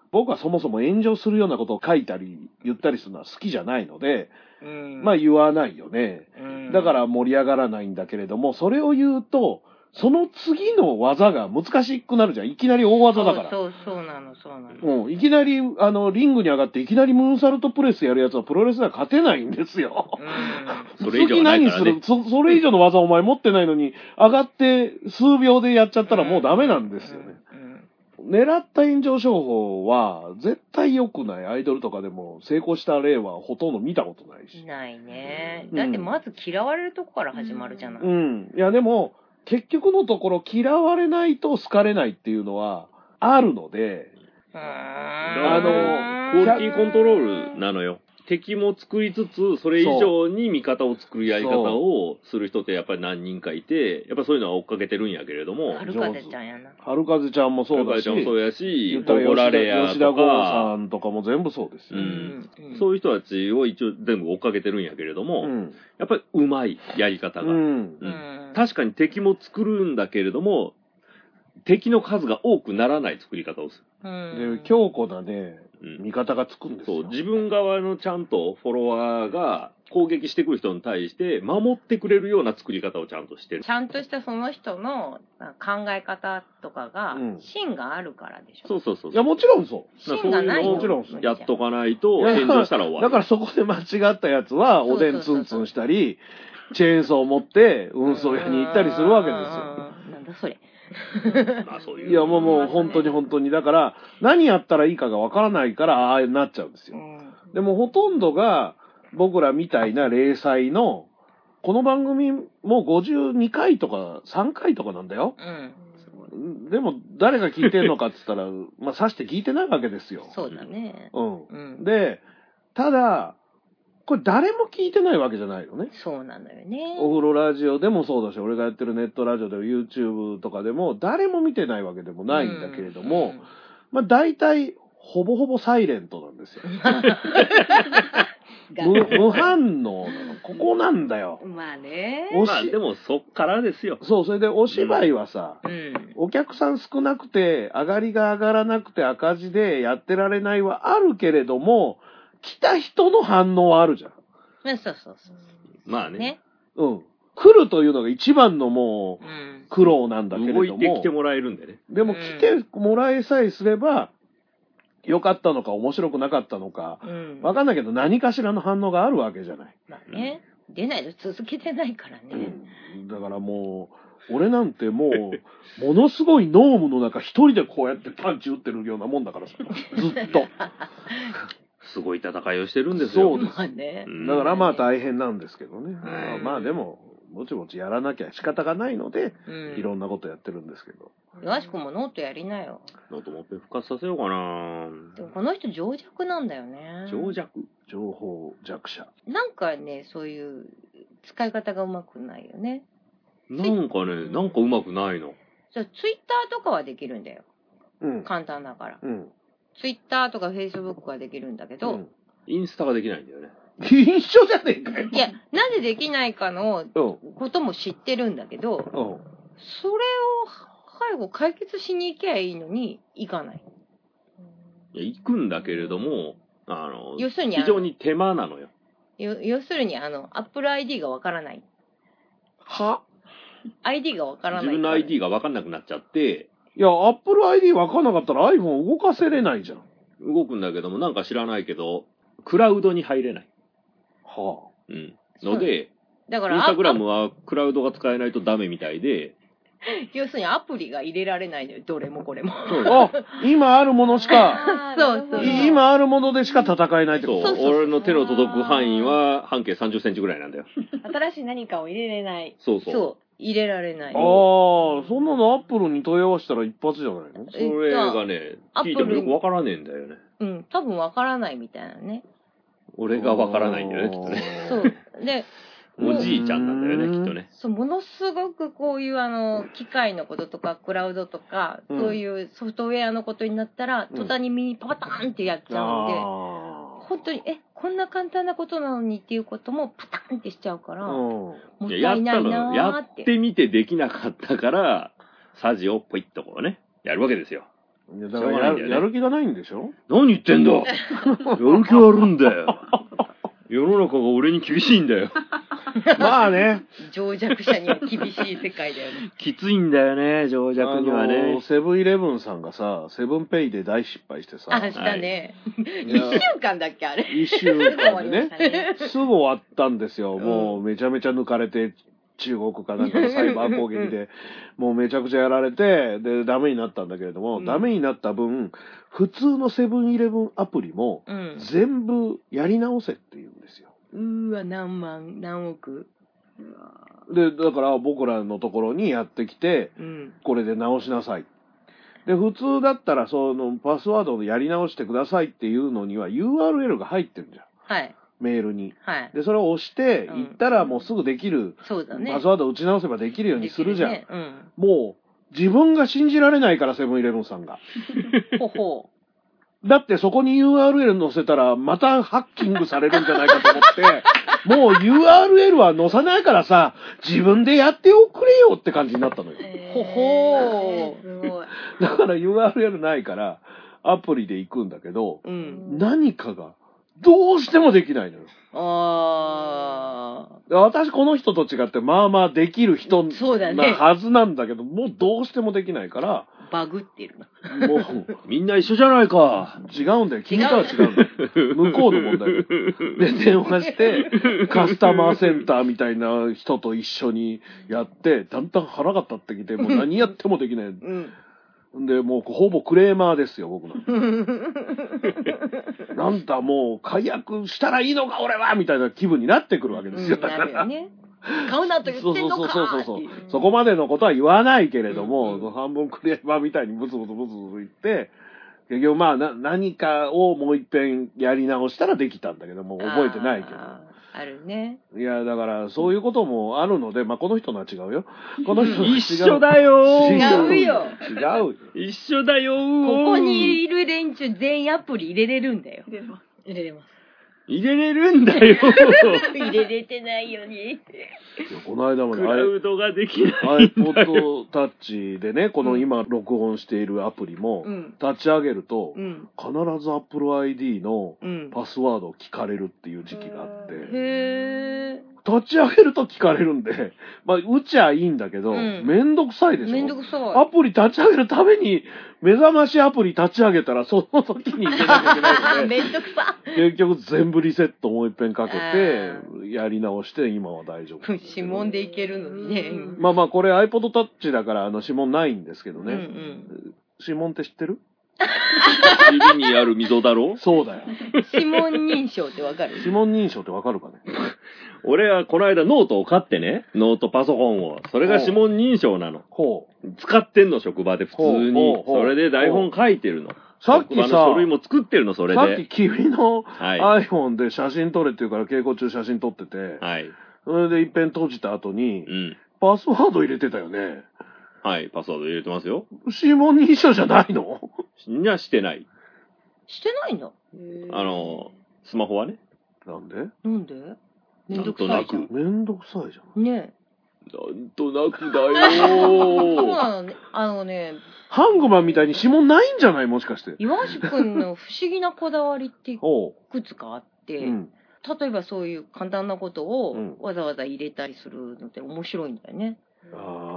僕はそもそも炎上するようなことを書いたり言ったりするのは好きじゃないので、うん、まあ言わないよね、うん。だから盛り上がらないんだけれども、それを言うと、その次の技が難しくなるじゃん。いきなり大技だから。 そう、そう、そうなの、そうなの。 うん。いきなり、あの、リングに上がって、いきなりムーンサルトプレスやるやつはプロレスでは勝てないんですよ。 うん。それ以上ないからね。 次何するそ、それ以上の技お前持ってないのに、上がって数秒でやっちゃったらもうダメなんですよね。うんうん、狙った炎上商法は、絶対良くない。アイドルとかでも成功した例はほとんど見たことないし。 ないね。だってまず嫌われるとこから始まるじゃない。 うん。うん、いやでも、結局のところ嫌われないと好かれないっていうのはあるので、 あの、クオリティコントロールなのよ。敵も作りつつ、それ以上に味方を作るやり方をする人ってやっぱり何人かいて、やっぱそういうのは追っかけてるんやけれども。 春風ちゃんやな。 春風ちゃんもそうだし。 春風ちゃんもそうやし、 言ったら吉田、吉田剛さんとかも全部そうですよ、 うんうん。そういう人たちを一応全部追っかけてるんやけれども、うん、やっぱり上手いやり方が、うんうん。確かに敵も作るんだけれども、敵の数が多くならない作り方をする。うん、で強固なね、味方がつくんですよ。 そう、自分側のちゃんとフォロワーが攻撃してくる人に対して守ってくれるような作り方をちゃんとしてる。 ちゃんとしたその人の考え方とかが、芯があるからでしょ。 そうそうそう。 いや、もちろんそう。 芯がないの。 もちろんやっとかないと炎上したら終わる。 だからそこで間違ったやつはおでんツンツンしたり、チェーンソーを持って運送屋に行ったりするわけですよ。 なんだそれ。 まあそういういやもうもう本当に本当にだから何やったらいいかがわからないからああなっちゃうんですよ、うん、でもほとんどが僕らみたいな零細のこの番組もごじゅうにかいとかさんかいとかなんだよ、うん、でも誰が聞いてんのかって言ったらまあさして聞いてないわけですよ。 そうだね、 うん、うん、でただこれ誰も聞いてないわけじゃないのね。 そうなのよね。 お風呂ラジオでもそうだし、俺がやってるネットラジオでも YouTube とかでも誰も見てないわけでもないんだけれども、うんうん、まあ大体ほぼほぼサイレントなんですよ。無, 無反応なの。ここなんだよ。 まあね。 まあでもそっからですよ。 そう、それでお芝居はさ、うん、お客さん少なくて上がりが上がらなくて赤字でやってられないはあるけれども、来た人の反応はあるじゃん。 そうそうそう。 まあね。ね。 うん。来るというのが一番のもう、苦労なんだけれども。動いてきてもらえるんでね。 でも来てもらえさえすれば、良かったのか面白くなかったのか、うん、わかんないけど何かしらの反応があるわけじゃない。 まあね。出ないと続けてないからね。 うん、だからもう、俺なんてもう、ものすごいノームの中一人でこうやってパンチ打ってるようなもんだからさ、ずっと。 すごい戦いをしてるんですよ。 そうです。まあね、だからまあ大変なんですけどね。まあ、まあでも、ぼちぼちやらなきゃ仕方がないので、うん、いろんなことやってるんですけど。 よしくもノートやりなよ。 ノートもっぺん復活させようかな。 でもこの人情弱なんだよね。 情弱？ 情報弱者。 なんかね、そういう使い方がうまくないよね。 なんかね、なんかうまくないの。 じゃあツイッターとかはできるんだよ。うん。簡単だから。うん。ツイッターとかフェイスブックはできるんだけど、うん、 インスタができないんだよね。 一緒じゃねえかよ。 いや、なぜできないかのことも知ってるんだけど、うん、それを最後解決しに行けばいいのに行かない。 いや、行くんだけれども、あの、要するに非常に手間なのよ。 よ要するに、あの、Apple アイディー がわからない。 はアイディー がわからない。 自分の アイディー がわかんなくなっちゃって、 いや、Apple アイディー わかんなかったら iPhone 動かせれないじゃん。 動くんだけども、なんか知らないけど、クラウドに入れない。 はあ。 うん。ので、だから、インスタグラムはクラウドが使えないとダメみたいで、 要するにアプリが入れられないのよ、どれもこれも。 あ、今あるものしか、 そうそう。 今あるものでしか戦えないってこと。 そう、そう俺の手の届く範囲は半径さんじゅっセンチぐらいなんだよ。 新しい何かを入れれない。 そうそう。 そう。入れられない。 ああ、そんなのアップルに問い合わせたら一発じゃないの？ それがね、聞いてもよくわからねえんだよね。 うん、多分わからないみたいなね。 俺がわからないんだよね、きっとね。 そう。で、 おじいちゃんなんだよね、きっとね。 そう、ものすごくこういうあの、機械のこととか、クラウドとか、うん、そういうソフトウェアのことになったら、途端に身にパパターンってやっちゃうんで、うん、本当に、え、こんな簡単なことなのにっていうこともパターンってしちゃうから、うん、もったいないなーって。 やったの、やってみてできなかったから、サジをポイッとこうね、やるわけですよ。 いやだからや、ね、やる気がないんでしょ？ 何言ってんだやる気はあるんだよ。世の中が俺に厳しいんだよ。 まあね。 情弱者には厳しい世界だよね。 きついんだよね、情弱にはね。 セブンイレブンさんがさ、セブンペイで大失敗してさ。 あ、したね。一、はい、週間だっけあれ。 一週間でね。すぐ終わったんですよ。もうめちゃめちゃ抜かれて、中国かなんかのサイバー攻撃で、もうめちゃくちゃやられて、で、ダメになったんだけれども、うん、ダメになった分、普通のセブンイレブンアプリも、全部やり直せって言うんですよ。 うーわ、何万、何億。 で、だから僕らのところにやってきて、うん、これで直しなさい。で、普通だったら、その、パスワードでやり直してくださいっていうのには ユーアールエル が入ってるじゃん。 はい。 メールに。 はい。 で、それを押して、行ったらもうすぐできる。 そうだね。 パスワードを打ち直せばできるようにするじゃん。 ね、うん。 もう、自分が信じられないから、セブンイレブンさんが。 ほほう。だってそこに ユーアールエル 載せたら、またハッキングされるんじゃないかと思って、もう ユーアールエル は載さないからさ、自分でやっておくれよって感じになったのよ。 ほほー。すごい。 だから ユーアールエル ないから、アプリで行くんだけど、うん、何かが、どうしてもできないのよ。 ああ。私この人と違ってまあまあできる人なはずなんだけど、 ね、 もうどうしてもできないから。 バグってるな。 もう、 みんな一緒じゃないか。 違うんだよ。君とは違うんだよ。向こうの問題で、電話して、カスタマーセンターみたいな人と一緒にやって、だんだん腹が立ってきて、もう何やってもできない。うんで、もうほぼクレーマーですよ、僕の。なんだ、もう解約したらいいのか、俺はみたいな気分になってくるわけですよ。 うん、なるよね。買うなと言ってんのか。 そうそうそうそう。そこまでのことは言わないけれども、うん、半分クレーマーみたいにブツブツブツブツ言って、結局まあな、何かをもう一遍やり直したらできたんだけども、覚えてないけど。 あるね。 いや、だから、そういうこともあるので、まあ、この人のは違うよ。この人は違う。 一緒だよ違うよ。 違う。 一緒だよここにいる連中全員アプリ入れれるんだよ。 入れれます。 入れれます。 入れれるんだよ。 入れれてないよに。 この間までクラウドができない。 iPod Touch でね、この今録音しているアプリも、うん、立ち上げると、うん、必ず Apple アイディー のパスワードを聞かれるっていう時期があって、 へー。 立ち上げると聞かれるんで、まあ、打ちゃいいんだけど、うん、めんどくさいでしょ。 めんどくさい。 アプリ立ち上げるために、目覚ましアプリ立ち上げたら、その時に入れなきゃいけないので、 めんどくさ。 結局全部リセットもう一遍かけて、やり直して、今は大丈夫。 指紋でいけるのにね。 まあまあ、これ iPod Touch だから、あの、指紋ないんですけどね。うんうん、指紋って知ってる？ 指にある溝だろ？ そうだよ。 指紋認証ってわかる？ 指紋認証ってわかるかね？ 俺はこの間ノートを買ってね、ノートパソコンを。それが指紋認証なの。 ほう。 使ってんの、職場で普通に。それで台本書いてるの。 さっきさ、 書類も作ってるの、それで。 さっき君の iPhone で写真撮れって言うから稽古中写真撮ってて、 はい。 それで一遍閉じた後に、 うん。 パスワード入れてたよね。 はい、パスワード入れてますよ。 指紋認証じゃないの？ いや、してない。 してないんだ。 あの、スマホはね。 なんで？ なんで？めんどくさいじゃん。 めんどくさいじゃん。 ねえ。なんとなくだよー。そうなのね。あのね。 ハングマンみたいに指紋ないんじゃない？もしかして。 岩橋くんの不思議なこだわりっていくつかあって、うん、例えばそういう簡単なことをわざわざ入れたりするのって面白いんだよね。 うん、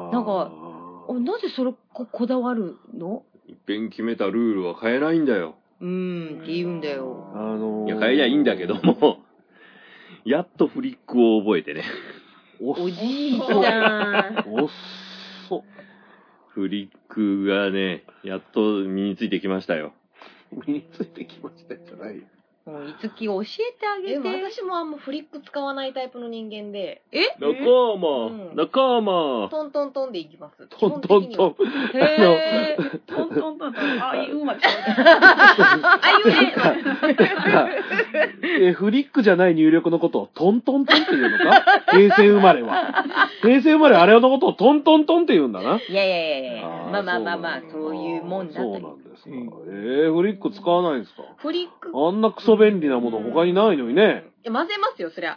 なんか、なぜそれここだわるの？ いっぺん決めたルールは変えないんだよ。 うーんって言うんだよ。 あのー、 いや、変えりゃいいんだけども、やっとフリックを覚えてね。 おじいちゃん。 おっそ。 フリックがね、やっと身についてきましたよ。 身についてきましたじゃないよ。 もういつき教えてあげて。 え、私もあんまフリック使わないタイプの人間で。 え？ 仲間、うん、仲間。 トントントンでいきます。 トントントン。 へー。トントントントン。あ、いうまちゃう。 あ、いうね。え、フリックじゃない入力のことをトントントンって言うのか？平成生まれは。平成生まれあれのことをトントントンって言うんだな。 いやいやいやいや。まあまあまあまあ、そういうもんだと。 そうなんですか。うん、えー、フリック使わないんですか？ フリック。 あんなクソ便利なもの他にないのにね。 いや、混ぜますよ、そりゃ。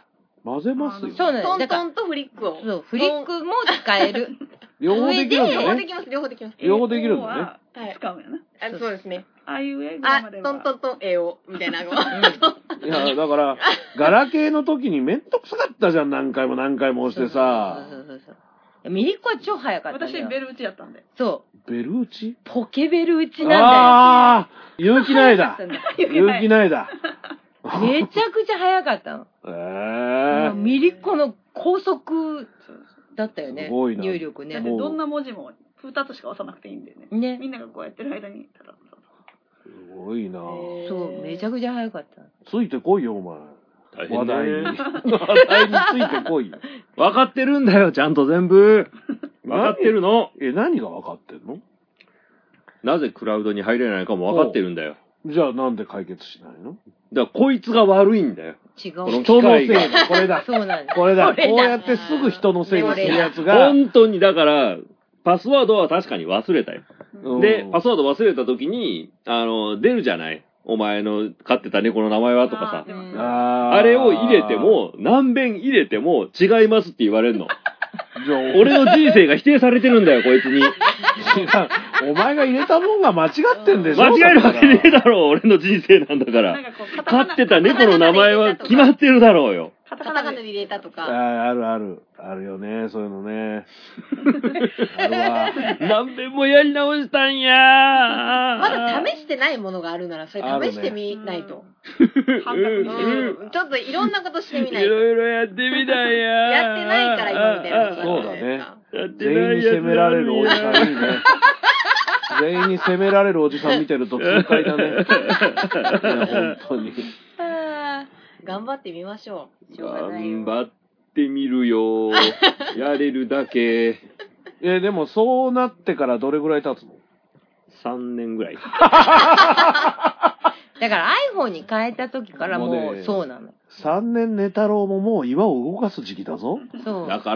混ぜますよ。 そうなんです。 トントンとフリックを。 そう、フリックも使える。 両方できるんだね。 両方できます、両方できます。 両方できるんだね。 はい。使うよな。 あ、そうですね。 ああいう英語までは。 あ、トントントン、英語、みたいな。いや、だから、ガラケーの時にめんどくさかったじゃん、何回も何回も押してさ。 そうそうそうそう。ミリッコは超早かったんだよ。 私、ベル打ちやったんで。 そう。 ベル打ち？ ポケベル打ちなんだよ。 ああ勇気ないだ。勇気ないだ。 めちゃくちゃ早かったの。 ええー。 ミリッコの高速だったよね。 すごいな。 入力ね。 だってどんな文字もふたつしか押さなくていいんだよね。ね。みんながこうやってる間に、ただ。 すごいな。 そう、めちゃくちゃ早かった。 ついてこいよ、お前。話題に。話題についてこいよ。 分かってるんだよ、ちゃんと全部。分かってるの。 え、何が分かってんの？ なぜクラウドに入れないかも分かってるんだよ。 じゃあなんで解決しないの？ だからこいつが悪いんだよ。 違う。 この人のせいだ。これだ。 そうなんです。 これだ。こうやってすぐ人のせいにするやつが。 本当に、だから、パスワードは確かに忘れたよ。で、パスワード忘れた時に、あの、出るじゃない。お前の飼ってた猫の名前はとかさ。あ, あれを入れても、何遍入れても違いますって言われるの。俺の人生が否定されてるんだよ、こいつに。違う。 お前が入れたもんが間違ってんでしょ。 間違えるわけねえだろう、俺の人生なんだから。飼ってた猫の名前は決まってるだろうよ。 カタカナで入れたとか。 あ, あるある。あるよね、そういうのね。あるわ。 何遍もやり直したんやー。 まだ試してないものがあるなら、それ試してみないと。ね、うん、ちょっといろんなことしてみないと。 いろいろやってみたいやー。 やってないから今みたいなこと。 そうだね。全員に責められるおじさんいいね。全員に責められるおじさん見てると痛快だね。いや、本当に。 頑張ってみましょう。しょうがないよ。頑張ってみるよ。やれるだけ。 え、でもそうなってからどれぐらい経つの？ さんねんぐらい。 だから iPhone に変えた時からもうそうなの。 さんねん寝太郎ももう岩を動かす時期だぞ。 そう。 だから、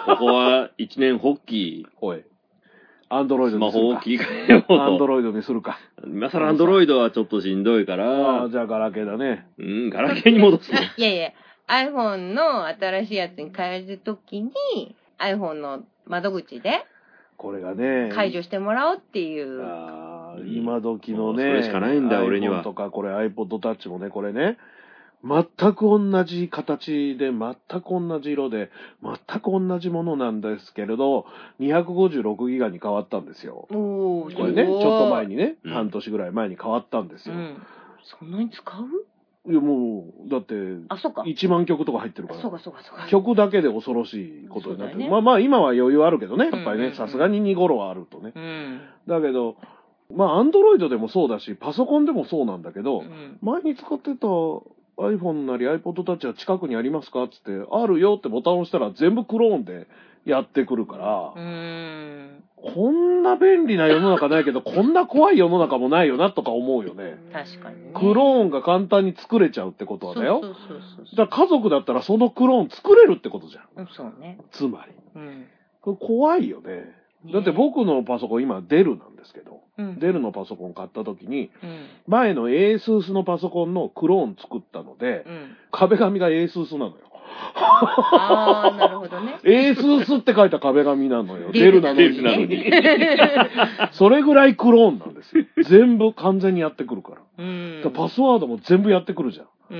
ここはいちねん発起。 おい。アンドロイドにするか。 スマホを切り替えようと。 アンドロイドにするか。 今更アンドロイドはちょっとしんどいから。 ああ、じゃあガラケーだね。 うん、ガラケーに戻すの。 いやいや、iPhone の新しいやつに変えるときに、iPhone の窓口で、 これがね、 解除してもらおうっていう。 ああ、今時のね、 それしかないんだよ、俺には。 とか、これ iPod Touch もね、これね、全く同じ形で、全く同じ色で、全く同じものなんですけれど、にひゃくごじゅうろくギガに変わったんですよ。 おー、 これね、ちょっと前にね、うん、半年ぐらい前に変わったんですよ。うん、 そんなに使う？ いや、もう、だって、 あ、そうか。 いちまんきょくとか入ってるから。 そうか、そうか、そうか。 曲だけで恐ろしいことになってる。ね、まあまあ、今は余裕あるけどね、やっぱりね、さすがにに頃はあるとね。うん、だけど、まあ、アンドロイドでもそうだし、パソコンでもそうなんだけど、うん、前に使ってた、iPhone なり iPod Touch は近くにありますかつって、あるよってボタンを押したら全部クローンでやってくるから、うーんこんな便利な世の中ないけど、こんな怖い世の中もないよなとか思うよね。 確かにね。 クローンが簡単に作れちゃうってことはだよ。 そうそうそうそう。 だから家族だったらそのクローン作れるってことじゃん。 そうね。 つまり。うん、これ怖いよね。だって僕のパソコン今デルなんですけど、うん、デルのパソコン買った時に、うん、前の ASUS のパソコンのクローン作ったので、うん、壁紙が ASUS なのよ。 ああ、なるほどね。 ASUS って書いた壁紙なのよ。デルなのに。なのにそれぐらいクローンなんですよ。全部完全にやってくるから。うん、だからパスワードも全部やってくるじゃん。うん、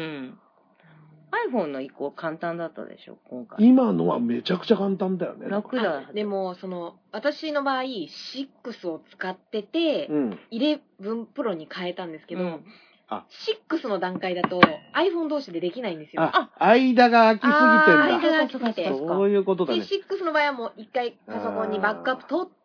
iPhone の移行簡単だったでしょ、今回。 今のはめちゃくちゃ簡単だよね。 楽だ。 でも、その、私の場合、ろくを使ってて、うん、じゅういちプロに変えたんですけど、うん、あろくの段階だと iPhone 同士でできないんですよ。 あ、間が空きすぎてんだ。 間が空きすぎて。 そういうことだね。 で、ろくの場合はもう一回パソコンにバックアップ取って、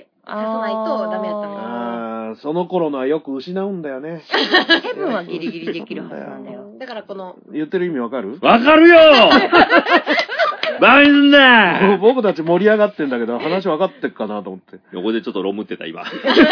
足さないとダメだったんですよ。 ああ、その頃のはよく失うんだよね。 セブンはギリギリできるはずなんだよ。 だからこの。 言ってる意味わかる？ わかるよバカにすんな僕たち盛り上がってんだけど、話分かってっかなと思って。 横でちょっとロムってた、今。ろく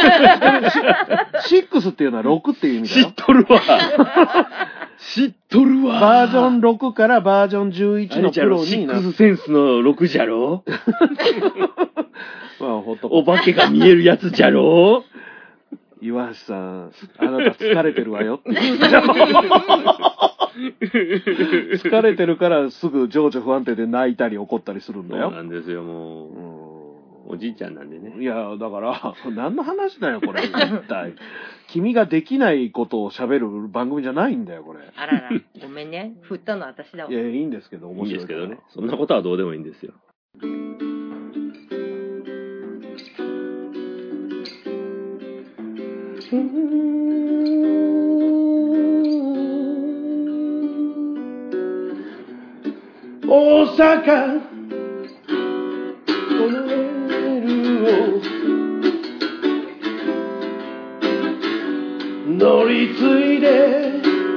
っていうのはろくっていう意味だよ。 知っとるわ。知っとるわ。 バージョンろくからバージョンじゅういちのプロになる。 シックスセンスのろくじゃろまあ、ほっとお化けが見えるやつじゃろ岩橋さん、あなた疲れてるわよって。 疲れてるからすぐ情緒不安定で泣いたり怒ったりするんだよ。 そうなんですよ、もう。うん、おじいちゃんなんでね。 いや、だから、何の話だよ、これ。絶対。君ができないことを喋る番組じゃないんだよ、これ。 あらら、ごめんね。振ったの私だわ。 いや、いいんですけど、面白い。 いいんですけどね。そんなことはどうでもいいんですよ。 大阪このレールを乗り継いで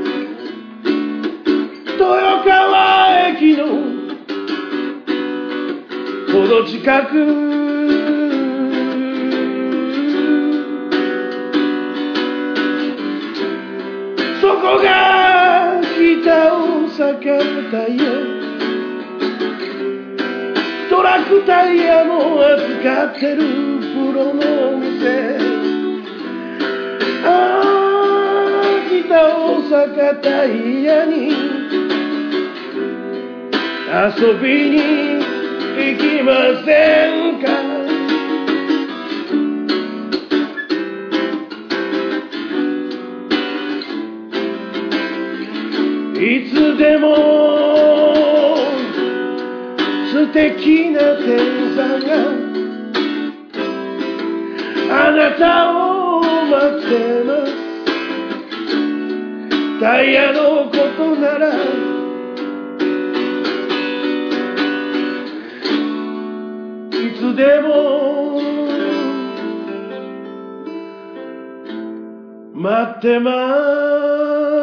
豊川駅のほど近くそこが北大阪タイヤトラックタイヤも扱ってるプロのお店ああ北大阪タイヤに遊びに行きませんかいつでも素敵な天才があなたを待ってますタイヤのことならいつでも待ってます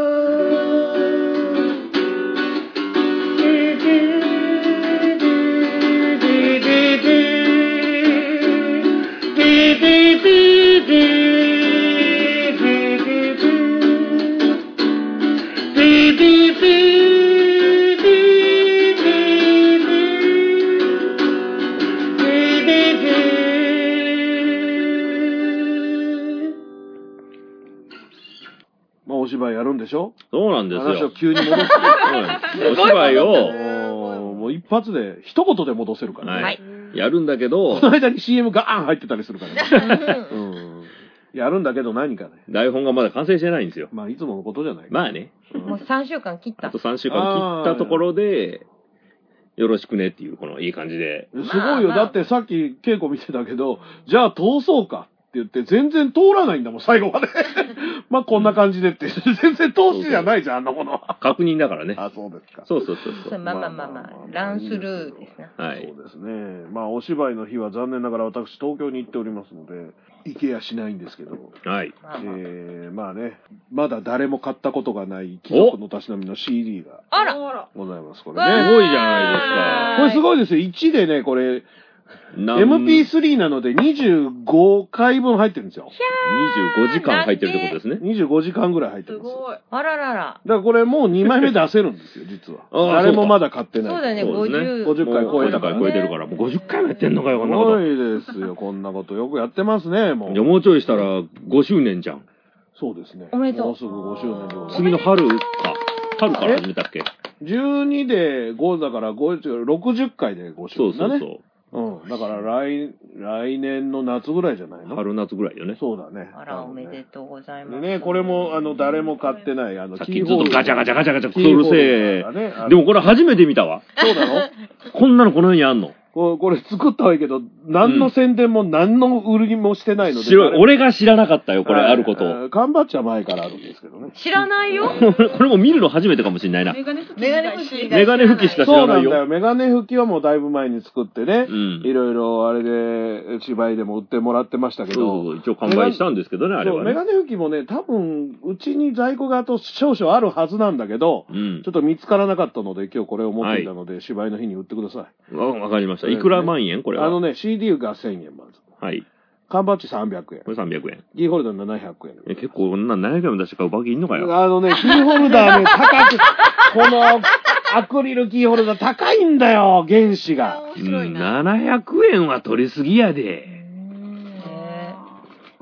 お芝居やるんでしょ？ そうなんですよ。 話を急に戻す。 お芝居を、 もう一発で、一言で戻せるからね。 はい。やるんだけど、 この間に シーエム ガーン入ってたりするからね。うん。やるんだけど何かね。 台本がまだ完成してないんですよ。 まあ、いつものことじゃない。 まあね。 もうさんしゅうかん切った。 あとさんしゅうかん切ったところで、よろしくねっていう、このいい感じで。 すごいよ。だってさっき稽古見てたけど、じゃあ通そうか。って言って全然通らないんだもん、最後まで。まあこんな感じでって。全然通しじゃないじゃん、あんなものは。 確認だからね。 あ、そうですか。 そうそうそうそう。 まあまあまあまあ、ランスルーですね。 はい。 そうですね。まあお芝居の日は残念ながら私東京に行っておりますので、行けやしないんですけど。 はい。 えー、まあね、まだ誰も買ったことがない貴族のたしなみの シーディー が。 あらございます、これね。 すごいじゃないですか。 これすごいですよ。いちでね、これ、エムピースリー なのでにじゅうごかいぶん入ってるんですよ。にじゅうごじかん入ってるってことですね。 にじゅうごじかんぐらい入ってるんですよ。 すごい。 あららら。 だからこれもうにまいめ出せるんですよ、実は。誰もまだ買ってない。 そうだよね、ごじゅう。 ごじゅっかい超えたから。 超えてるから、もうごじゅっかいもやってんのかよ、こんなこと。 すごいですよ、こんなこと。よくやってますね、もう。 いや、もうちょいしたらごしゅうねんじゃん。 そうですね。 おめでとう。 もうすぐごしゅうねんでございます。 次の春か。春から始めたっけ？ じゅうにでごだからご、ろくじゅっかいでごしゅうねんだね。そうそうそう。うん。だから来、来年の夏ぐらいじゃないの？ 春夏ぐらいよね。 そうだね。 あら、おめでとうございます。 ね、これも、あの、誰も買ってない、あの、 さっきずっとガチャガチャガチャガチャクソるせえ。でもこれ初めて見たわ。 そうだろ？ こんなのこの世にあんの？ これ、これ作ったはいいけど、何の宣伝も何の売りもしてないので。 白い。俺が知らなかったよ、これ、あることを。 缶バッジは前からあるんですけどね。 知らないよ。 これも見るの初めてかもしれないな。 メガネ拭き。 メガネ拭き。 メガネ拭きしか知らないよ。 そうなんだよ。メガネ拭きはもうだいぶ前に作ってね。 うん。 いろいろあれで、芝居でも売ってもらってましたけど。 そう、一応完売したんですけどね、あれはね。 メガネ拭きもね、多分、うちに在庫があと少々あるはずなんだけど、うん。ちょっと見つからなかったので、今日これを持っていたので、芝居の日に売ってください。 わかりました。いくら万円これは。 あのね、シーディー がせんえんまず。 はい。 缶バッジさんびゃくえん。 これさんびゃくえん。 キーホルダーななひゃくえん。 え、結構、こんなななひゃくえんも出して買うバカいんのかよ。 あのね、キーホルダーね、高く、このアクリルキーホルダー高いんだよ、原子が。 面白いな。ななひゃくえんは取りすぎやで。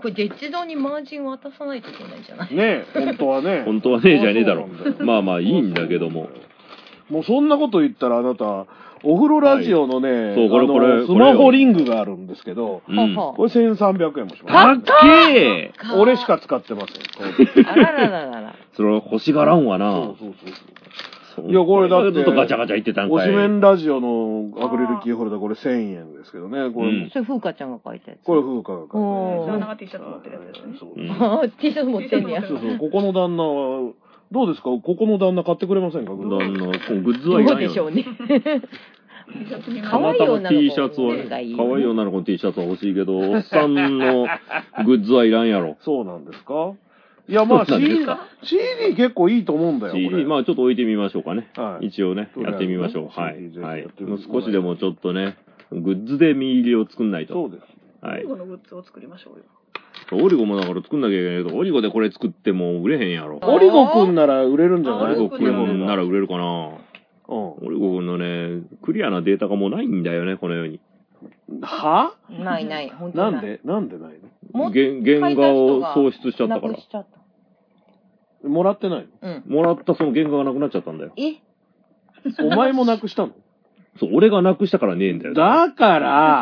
これ、デッチ堂にマージン渡さないといけないんじゃない？ ねえ、本当はね。 本当はねえじゃねえだろ。まあまあいいんだけども。 もうそんなこと言ったらあなた、お風呂ラジオのね、はい、 そう、これこれ。 スマホリングがあるんですけど、うん、これせんさんびゃくえんもします。 たっけー俺しか使ってません。 あららららら。 それ欲しがらんわな。そうそうそう。いや、これだって、 ずっとガチャガチャ言ってたんかい。 おしめんラジオのアクリルキーホルダー、これせんえんですけどね。これ、うん、 それ、風花ちゃんが書いたやつ。 これ、風花が書いたやつ。 旦那が T シャツ持ってるやつですね。 そう。 ああ、T シャツ持ってんねや。 そうそう、ここの旦那は、どうですか？ここの旦那買ってくれませんか？ 旦那、グッズはいらんよ。 どうでしょうね。 たまたま T シャツは、可愛い女の子の T シャツは欲しいけど、おっさんのグッズはいらんやろ。 そうなんですか？いや、まあ シーディー、シーディー 結構いいと思うんだよ。 シーディー、まあちょっと置いてみましょうかね。はい、一応ね、やってみましょう。はい。はい。少しでもちょっとね、グッズで見入りを作んないと。 そうです。 はい。オリゴのグッズを作りましょうよ。 オリゴもだから作んなきゃいけないけど、オリゴでこれ作っても売れへんやろ。 オリゴくんなら売れるんじゃない？ オリゴくんなら売れるかな。うん。オリゴくんのね、クリアなデータがもうないんだよね、この世に。 は？ ないない、本当に。なんでなんでないの？ 原画を喪失しちゃったから。 もらってないの？うん。もらったその原画がなくなっちゃったんだよ。 え？ お前もなくしたの？ そう、俺がなくしたからねえんだよ。 だから、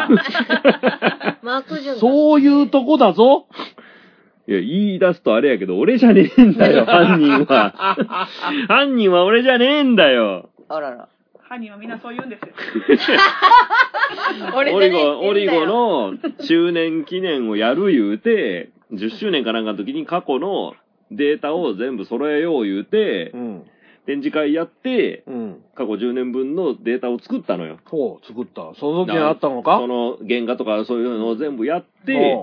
マーク順そういうとこだぞ。 いや、言い出すとあれやけど、俺じゃねえんだよ、犯人は。犯人は俺じゃねえんだよ。 あらら。 犯人はみんなそう言うんですよ。 オリゴ、オリゴの周年記念をやる言うて、じゅっしゅうねんかなんかの時に過去のデータを全部揃えよう言うて、うん、展示会やって、うん、過去じゅうねんぶんのデータを作ったのよ。 そう、作った。その時にあったのか？ その原画とかそういうのを全部やって、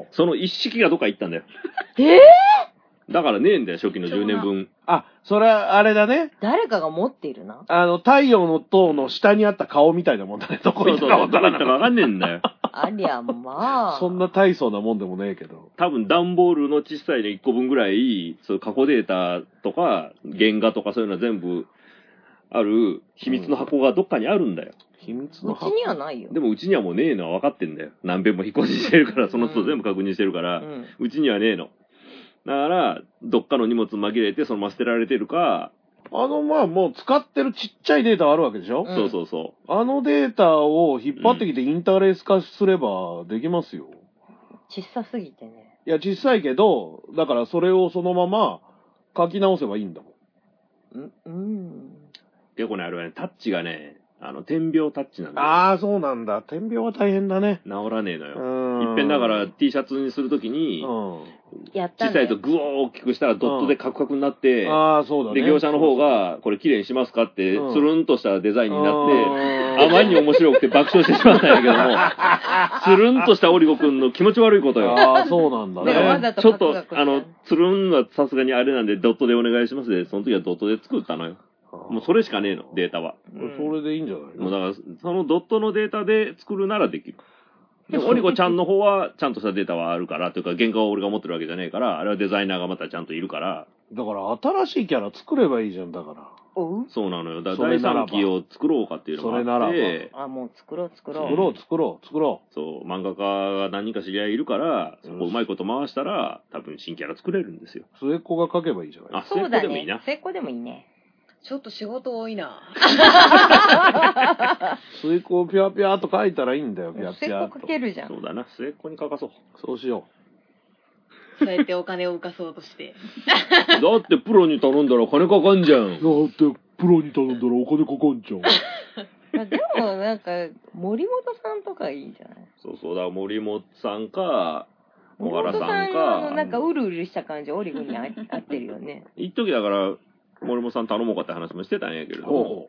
その一式がどっか行ったんだよ。 えぇ、ー、 だからねえんだよ、初期のじゅうねんぶん。 あ、それはあれだね。 誰かが持っているな。 あの、太陽の塔の下にあった顔みたいなもんだね。どこ行ったかわからない。 どこ行ったかわかんねえんだよ。 ありゃ、まあ。 そんな大層なもんでもねえけど。 多分段ボールの小さいのいっこぶんぐらい、そういう過去データとか、原画とかそういうのは全部ある秘密の箱がどっかにあるんだよ。 うん、秘密の箱？ うちにはないよ。 でもうちにはもうねえのは分かってんだよ。何遍も引っ越ししてるから、その人全部確認してるから、うち、ん、にはねえの。だから、どっかの荷物紛れてそのまま捨てられてるか、 あの、まあ、もう使ってるちっちゃいデータあるわけでしょ？ うん、そうそうそう。 あのデータを引っ張ってきてインターレース化すればできますよ。 小さすぎてね。 いや、小さいけど、だからそれをそのまま書き直せばいいんだもん。 んうん。 結構ね、あれはね、タッチがね、あの、点描タッチなんだよ。 ああ、そうなんだ。点描は大変だね。 治らねえのよ。いっぺんだから T シャツにするときに、 やった小さいとグオー大きくしたらドットでカクカクになって、 ああ、そうだね。 で、業者の方が、これ綺麗にしますかって、つるんとしたデザインになって、あまりに面白くて爆笑してしまったんやけども、つるんとしたオリゴくんの気持ち悪いことよ。 ああ、そうなんだね。 ちょっと、あの、つるんはさすがにあれなんで、ドットでお願いしますで、その時はドットで作ったのよ。もうそれしかねえの、データは。 それでいいんじゃないの？ もうだから、そのドットのデータで作るならできる。でも、オリゴちゃんの方は、ちゃんとしたデータはあるから、というか、原画は俺が持ってるわけじゃねえから、あれはデザイナーがまたちゃんといるから。 だから、新しいキャラ作ればいいじゃん、だから。 そうなのよ。だから、だいさんきを作ろうかっていうのがあって。それならば。あ、もう作ろう、作ろう。 作ろう、作ろう、作ろう。そう、漫画家が何人か知り合いいるから、そこうまいこと回したら、多分新キャラ作れるんですよ。 末っ子が描けばいいじゃない。 あ、末っ子でもいいな。 末っ子でもいいね。 ちょっと仕事多いな。 末っ子をピャピャーと書いたらいいんだよ、ピャピャーと。 末っ子書けるじゃん。 そうだな、末っ子に書かそう。 そうしよう。そうやってお金を浮かそうとして。 だってプロに頼んだらお金かかんじゃん。だってプロに頼んだらお金かかんじゃん。 でもなんか、森本さんとかいいじゃない？ そうそうだ、森本さんか、小原さんか。 森本さんのなんかうるうるした感じ、オリゴに合ってるよね。 一時だから、森本さん頼もうかって話もしてたんやけれども。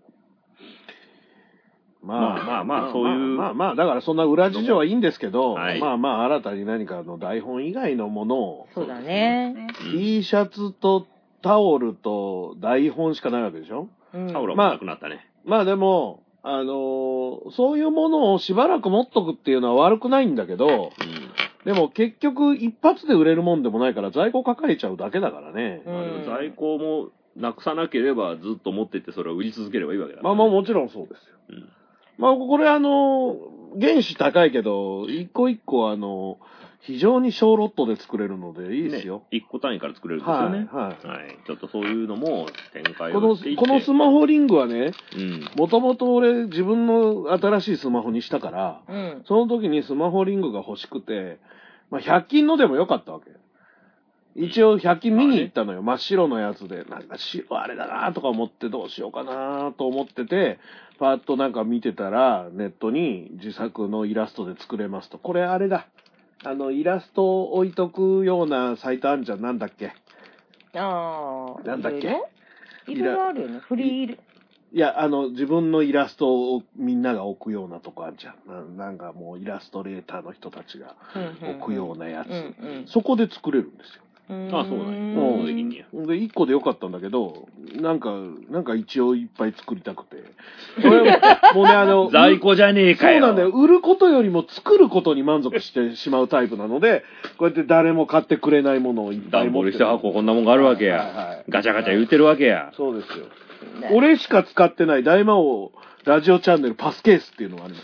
まあまあまあ、そういう。まあまあ、だからそんな裏事情はいいんですけど、はい、まあまあ、新たに何かの台本以外のものを。 そうだね。 T シャツとタオルと台本しかないわけでしょ？ うん、タオルはなくなったね。 まあ、まあでも、あのー、そういうものをしばらく持っとくっていうのは悪くないんだけど、うん、でも結局一発で売れるもんでもないから在庫抱えちゃうだけだからね。 うん、在庫もなくさなければずっと持ってってそれを売り続ければいいわけだから、 ね。まあまあもちろんそうですよ。うん、まあこれあの、原資高いけど、一個一個あの、 非常に小ロットで作れるのでいいですよ。 ね、いっこ単位から作れるんですよね。はい。はい。はい、ちょっとそういうのも展開をしていって。 この、このスマホリングはね、もともと俺自分の新しいスマホにしたから、うん、その時にスマホリングが欲しくて、まあ、ひゃく均のでもよかったわけ。一応ひゃく均見に行ったのよ。真っ白のやつで。なんか白あれだなとか思ってどうしようかなと思ってて、パーッとなんか見てたら、ネットに自作のイラストで作れますと。これあれだ。あの、イラストを置いとくようなサイトあんじゃん。なんだっけ。 ああ。 なんだっけ。 いろいろあるよね。フリー。 いや、あの、自分のイラストをみんなが置くようなとこあるじゃん。な, なんかもうイラストレーターの人たちが置くようなやつ。うんうんうん、そこで作れるんですよ。 ああ、そうなんや。もうできんねや。 で、いっこでよかったんだけど、なんか、なんか一応いっぱい作りたくて。これもうね、あの、 在庫じゃねえかよ。 そうなんだよ。売ることよりも作ることに満足してしまうタイプなので、こうやって誰も買ってくれないものをいっぱい持ってる。 段ボール一箱こんなもんがあるわけや。はいはい、ガチャガチャ言ってるわけや。 そうですよ。俺しか使ってない大魔王ラジオチャンネルパスケースっていうのがあります。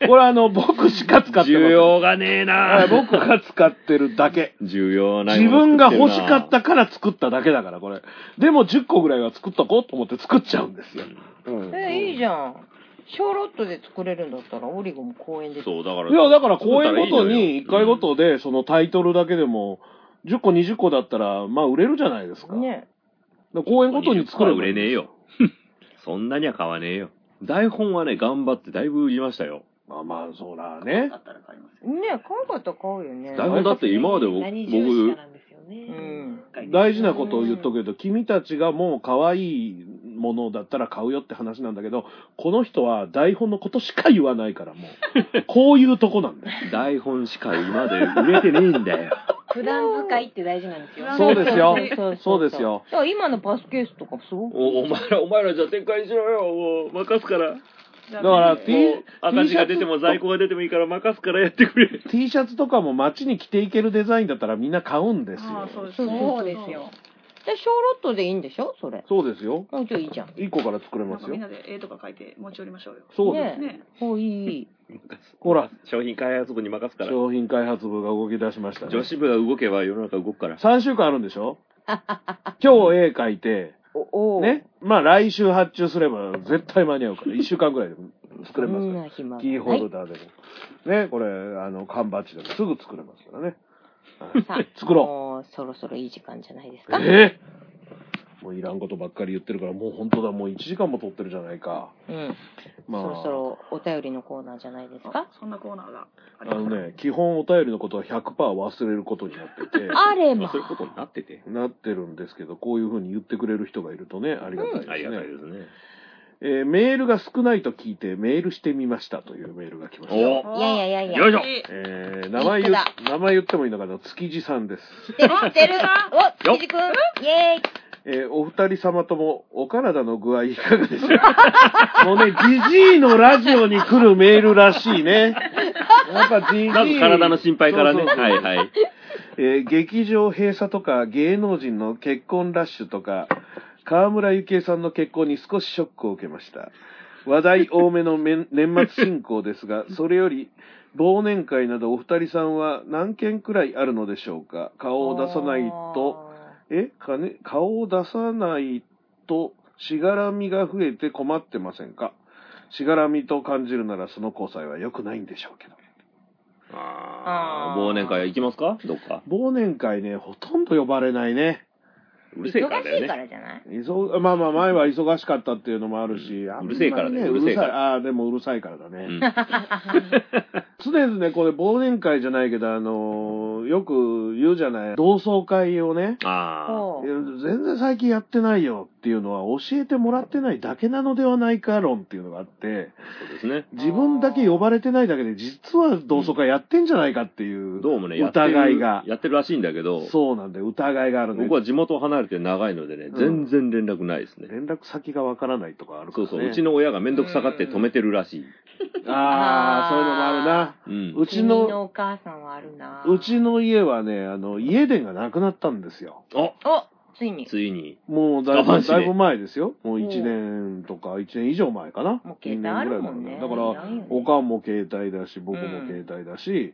これあの、僕しか使ってない。 需要がねえな僕が使ってるだけ。 需要ない。 自分が欲しかったから作っただけだから、これ。でもじゅっこぐらいは作っとこうと思って作っちゃうんですよ。 うん、え、いいじゃん。小ロットで作れるんだったら、オリゴも公園で。 そう、だから。 いや、だから公園ごとに、いっかいごとで、そのタイトルだけでも、じゅっこ、にじゅっこだったら、まあ売れるじゃないですか。ね。公演ごとに作れば売れねえよ。そんなには買わねえよ。台本はね、頑張ってだいぶ売りましたよ。 まあまあ、そうだね。 ね、買うかったら買うよね。 台本だって今まで僕、僕、 大事なことを言っとくけど、君たちがもう可愛いものだったら買うよって話なんだけど、この人は台本のことしか言わないから、もう。こういうとこなんだよ。 台本しか今まで売れてねえんだよ。 普段使いって大事なんですよ。 そうですよ。そうですよ。 今のパスケースとかすごく。 お、お前ら、お前らじゃあ展開しろよ。もう、任すから。 だから T、 赤字が出ても在庫が出てもいいから任すからやってくれ。 T シャツとかも街に着ていけるデザインだったらみんな買うんですよ。 ああ、そうです。そうですよ。 で、小ロットでいいんでしょそれ。 そうですよ。 もうちょいいじゃん。 いっこから作れますよ。 みんなで絵とか描いて持ち寄りましょうよ。 そうですね。ほいい。 ほら。 商品開発部に任すから。 商品開発部が動き出しましたね。 女子部が動けば世の中動くから。 さんしゅうかんあるんでしょ今日絵描いて、ね。まあ来週発注すれば絶対間に合うから、いっしゅうかんぐらいで作れますから。キーホルダーでも。ね、これ、あの、缶バッジでもすぐ作れますからね。 さあ、作ろう。もうそろそろいい時間じゃないですか。 えー、もういらんことばっかり言ってるから、もう本当だ、もういちじかんも撮ってるじゃないか。 うん。まあ、そろそろお便りのコーナーじゃないですか。 そんなコーナーがあります。あのね、基本お便りのことは ひゃくパーセント 忘れることになってて。 あれま。 そういうことになってて。 なってるんですけど、こういう風に言ってくれる人がいるとね、ありがたいですね。うん、 ありがたいですね。 えー、メールが少ないと聞いてメールしてみましたというメールが来ました。 おいやいやいやいや。 よいしょ。 えー、名前言名前言ってもいいのかな、築地さんです。 知ってる知ってる。お、築地くん。イェーイ。 えー、お二人様ともお体の具合いかがでしょうか。もうね、ジジイのラジオに来るメールらしいね。やっぱジジイ。 まず体の心配からね。そうそうそうはいはい。 えー、劇場閉鎖とか芸能人の結婚ラッシュとか、河村ゆきえさんの結婚に少しショックを受けました。話題多めの年末進行ですが、それより忘年会などお二人さんは何件くらいあるのでしょうか。顔を出さないと、えかね、顔を出さないとしがらみが増えて困ってませんか。しがらみと感じるならその交際は良くないんでしょうけど。 ああ、忘年会行きますかどっか。 忘年会ね、ほとんど呼ばれないね。 うるせえからだよね。 忙しいからじゃない？ 忙まあまあ前は忙しかったっていうのもあるし、 うん、うるせえからね。 うるせえから。ああ、でもうるさいからだね。うん、常々ね、これ忘年会じゃないけど、あのー、よく言うじゃない、同窓会をね。ああ。全然最近やってないよっていうのは教えてもらってないだけなのではないか論っていうのがあって。 そうですね。 自分だけ呼ばれてないだけで、実は同窓会やってんじゃないかっていう。 どうもね、 疑いが。 やってるらしいんだけど。 そうなんだよ。疑いがあるね。 僕は地元を離れて長いのでね、全然連絡ないですね。 連絡先がわからないとかあるからね。 そうそう。うちの親がめんどくさがって止めてるらしい。 ああ、そういうのもあるな。 うん。うちの、君のお母さんはあるな。 うちの家はね、あの、家電がなくなったんですよ。 あおついに。 ついに。 もうだいぶ、だいぶ前ですよ。もういちねんとかいちねん以上前かな。 もう携帯あるもんね。 だから、おかんも携帯だし、僕も携帯だし、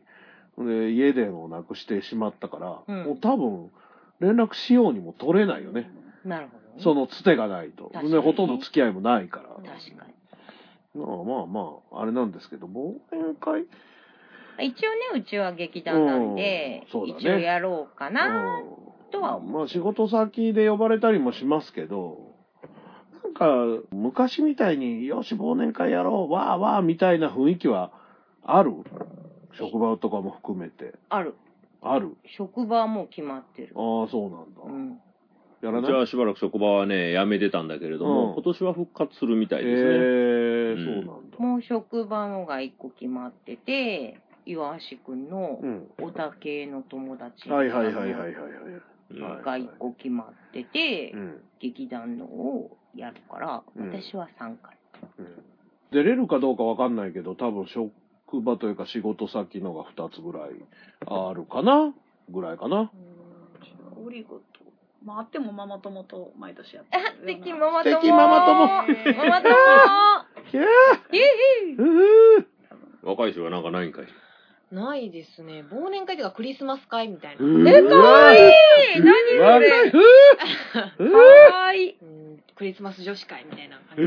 で、家電をなくしてしまったから、うん、もう多分、連絡しようにも取れないよね。 なるほど、ね。 そのつてがないと。で、ほとんど付き合いもないから。 確かに。 まあまあまあ、あれなんですけど、忘年会一応ね、うちは劇団なんで、うんね、一応やろうかな、とは思う。 まあ仕事先で呼ばれたりもしますけど、なんか、昔みたいに、よし、忘年会やろう、わーわーみたいな雰囲気はある？職場とかも含めて。 ある。 ある。 職場はもう決まってる。 ああ、そうなんだ。うん。 やらない？うちはしばらく職場はね、辞めてたんだけれども、うん、今年は復活するみたいですね。へえー、うん、そうなんだ。 もう職場のが一個決まってて、岩橋くんのおたけの友達が一個決まってて、うん、劇団のをやるから、うん、私は参加、 うん。出れるかどうかわかんないけど、多分職場というか仕事先のがふたつぐらいあるかなぐらいかな。 おりごと。まあ、あってもママ友と毎年やってる。 あ、敵ママ友。 敵ママ友。 ママ友。 ひゃー。 若い人はなんかないんかい？ ないですね。忘年会とかクリスマス会みたいな。 え、かわいい。何それ。かわいい。 クリスマス女子会みたいな感じ。え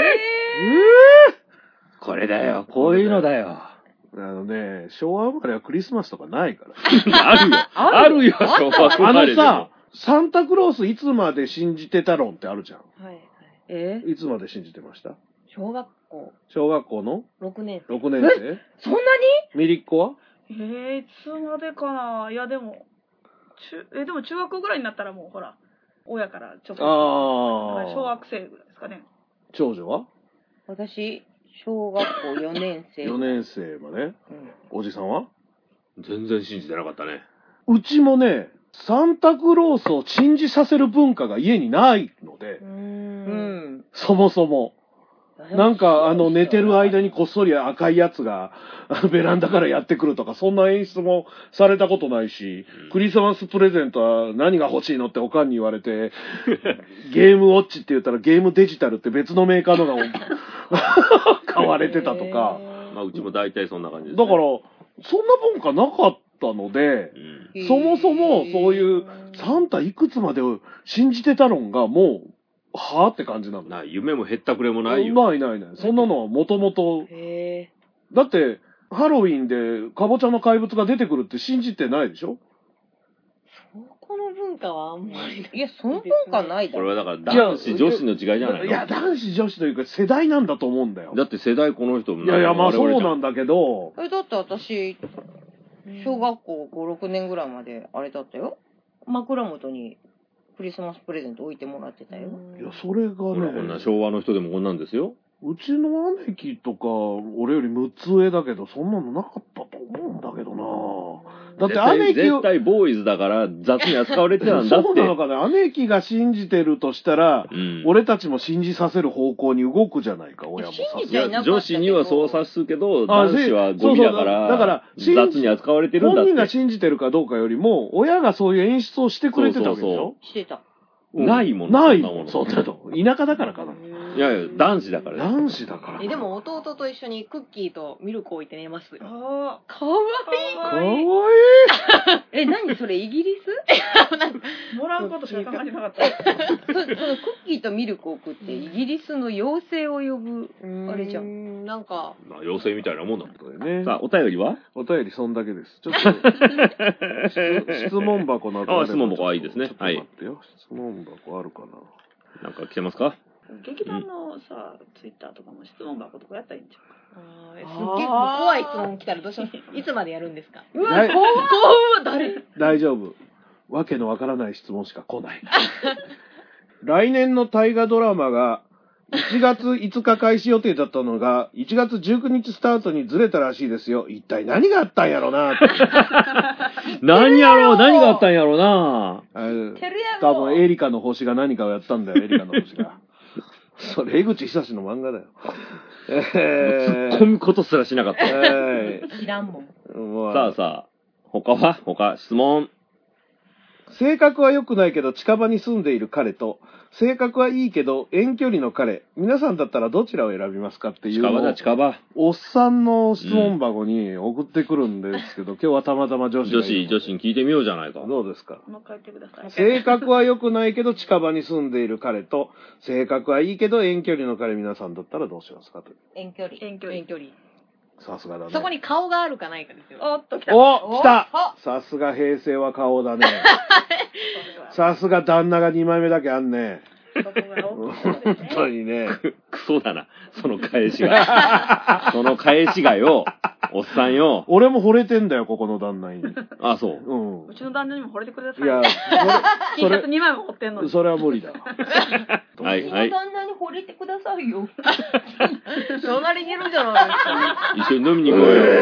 ー、これだよ。こういうのだよ。 あのね、昭和生まれはクリスマスとかないから。 あるよ。あるよ、昭和生まれで。 あのさ、サンタクロースいつまで信じてた論ってあるじゃん。 はいはい。 えいつまで信じてました？ 小学校。 小学校のろくねん生。 ろくねん生？ そんなに？ ミリッコは？ えー、いつまでかな。いやでも、中、え、でも中学校ぐらいになったらもうほら、親からちょっと。ああ。小学生ぐらいですかね。 長女は？ 私、小学校よねん生。 よねん生まで、うん、おじさんは？ 全然信じてなかったね。 うちもね、サンタクロースを信じさせる文化が家にないので、 うーん、 そもそも。なんか、あの、寝てる間にこっそり赤いやつがベランダからやってくるとか、そんな演出もされたことないし、クリスマスプレゼントは何が欲しいのっておかんに言われて、ゲームウォッチって言ったらゲームデジタルって別のメーカーのが買われてたとか。 まあ、うちも大体そんな感じです、ね。 だから、そんな文化なかったので、うん、そもそもそういうサンタいくつまで信じてたのがもう、はぁって感じなんだ。 ない、夢もへったくれもないよ。 ないないない。そんなのはもともと。だって、ハロウィンでカボチャの怪物が出てくるって信じてないでしょ？ そこの文化はあんまり。 いや、その文化ないだろ。 これはだから男子女子の違いじゃないの？ いや、男子女子というか世代なんだと思うんだよ。 だって世代この人も。 いやいや、まあそうなんだけど。 え、だって私、小学校ご、ろくねんぐらいまであれだったよ。枕元にクリスマスプレゼント置いてもらってたよ。 いや、それがね。こんな昭和の人でもこんなんですよ。 うちの姉貴とか、俺よりむっつ上だけど、そんなのなかったと思うんだけどな。だって姉貴絶対ボーイズだから雑に扱われてたんだって。 そうなのかね。姉貴が信じてるとしたら、うん、俺たちも信じさせる方向に動くじゃないか、親も。 信じちゃいなかったけど。 女子にはそうさすけど、男子はゴミだから、だから雑に扱われてるんだって。 本人が信じてるかどうかよりも、親がそういう演出をしてくれてたわけでしょ？ そうそうそう。してた。 ないもの。 ないもの。そうだと。田舎だからかな。 いやいや、男子だから。 男子だから。 え、でも弟と一緒にクッキーとミルクを置いて寝ますよ。 ああ、かわいい。 かわいい。 え、何それイギリス？もらうことしか考えてなかった。 そ, そのクッキーとミルクを送ってイギリスの妖精を呼ぶ、あれじゃん。 なんか。 まあ、妖精みたいなもんだったよね。 さあ、お便りは？ お便りそんだけです。ちょっと、質問箱などあ、質問箱はいいですね。はい。 質問箱あるかな。 なんか来てますか？ 劇団のさ、ツイッターとかも質問箱とかやったらいいんちゃうか。 あー、すっげえ怖い質問来たらどうします？いつまでやるんですか？ うわ、怖い。怖い。誰？ 大丈夫。わけのわからない質問しか来ない。来年の大河ドラマがいちがついつか開始予定だったのがいちがつじゅうくにちスタートにずれたらしいですよ。一体何があったんやろな。 何やろう何があったんやろうな。 多分エリカの星が何かをやったんだよ、エリカの星が。それ江口久志の漫画だよ。 えー、突っ込むことすらしなかった。 えー、知らんもん。さあさあ、他は他質問。 性格は良くないけど近場に住んでいる彼と性格はいいけど遠距離の彼、皆さんだったらどちらを選びますかっていうのを近場だ近場おっさんの質問箱に送ってくるんですけど、うん、今日はたまたま女子女子女子に聞いてみようじゃないか。 どうですか。 もう一回言ってください。 性格は良くないけど近場に住んでいる彼と、性格はいいけど遠距離の彼、皆さんだったらどうしますかと。 遠距離遠距離遠距離。 さすがだね。 そこに顔があるかないかですよ。 おっと来た。 お来た。さすが平成は顔だね。さすが旦那がにまいめだけあんね。本当にね。 クソだな、その返しが。その返しがよ、おっさんよ。 俺も惚れてんだよ、ここの旦那に。 あ、そう。 うん。うちの旦那にも惚れてください。 いや、 それ、T シャツにまいも持ってんのに。 それは無理だわ。 はい、はい。 うちの旦那に惚れてくださいよ。 隣にいるじゃないですか。 一緒に飲みに行こうよ。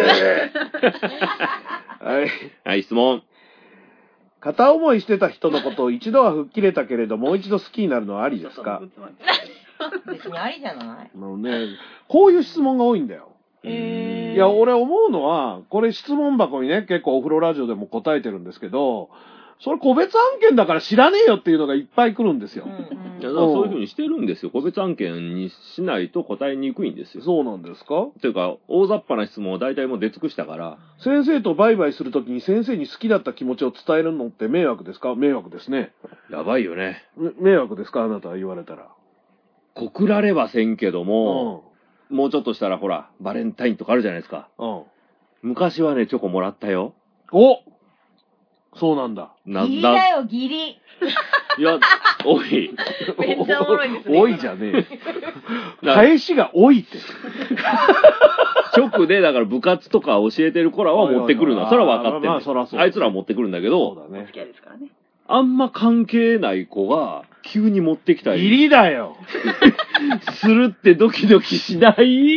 はい。 はい、質問。 片思いしてた人のことを一度は吹っ切れたけれど、もう一度好きになるのはありですか？ 別にありじゃない？ もうね、こういう質問が多いんだよ。 へー。 いや、俺思うのは、これ質問箱にね、結構お風呂ラジオでも答えてるんですけど、それ個別案件だから知らねえよっていうのがいっぱい来るんですよ。うん、 いやだからそういうふうにしてるんですよ。個別案件にしないと答えにくいんですよ。 そうなんですか？ というか、大雑把な質問を大体もう出尽くしたから。 先生とバイバイするときに先生に好きだった気持ちを伝えるのって迷惑ですか？迷惑ですね。 やばいよね。 迷惑ですか？あなたは言われたら。 告られはせんけども、うん、もうちょっとしたらほら、バレンタインとかあるじゃないですか。うん、昔はね、チョコもらったよ。 お！そうなんだ。 な義理だよ、義理。 いや、おい。 めっちゃおもろいですね。 おいじゃねえ。返しがおいって。 直で、だから部活とか教えてる子らは持ってくるのは、それは分かってる。 まあ、そらそう。 あいつらは持ってくるんだけど、 そうだね。 あんま関係ない子が急に持ってきたり。 義理だよ。 するってドキドキしない？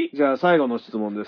じゃあ最後の質問です。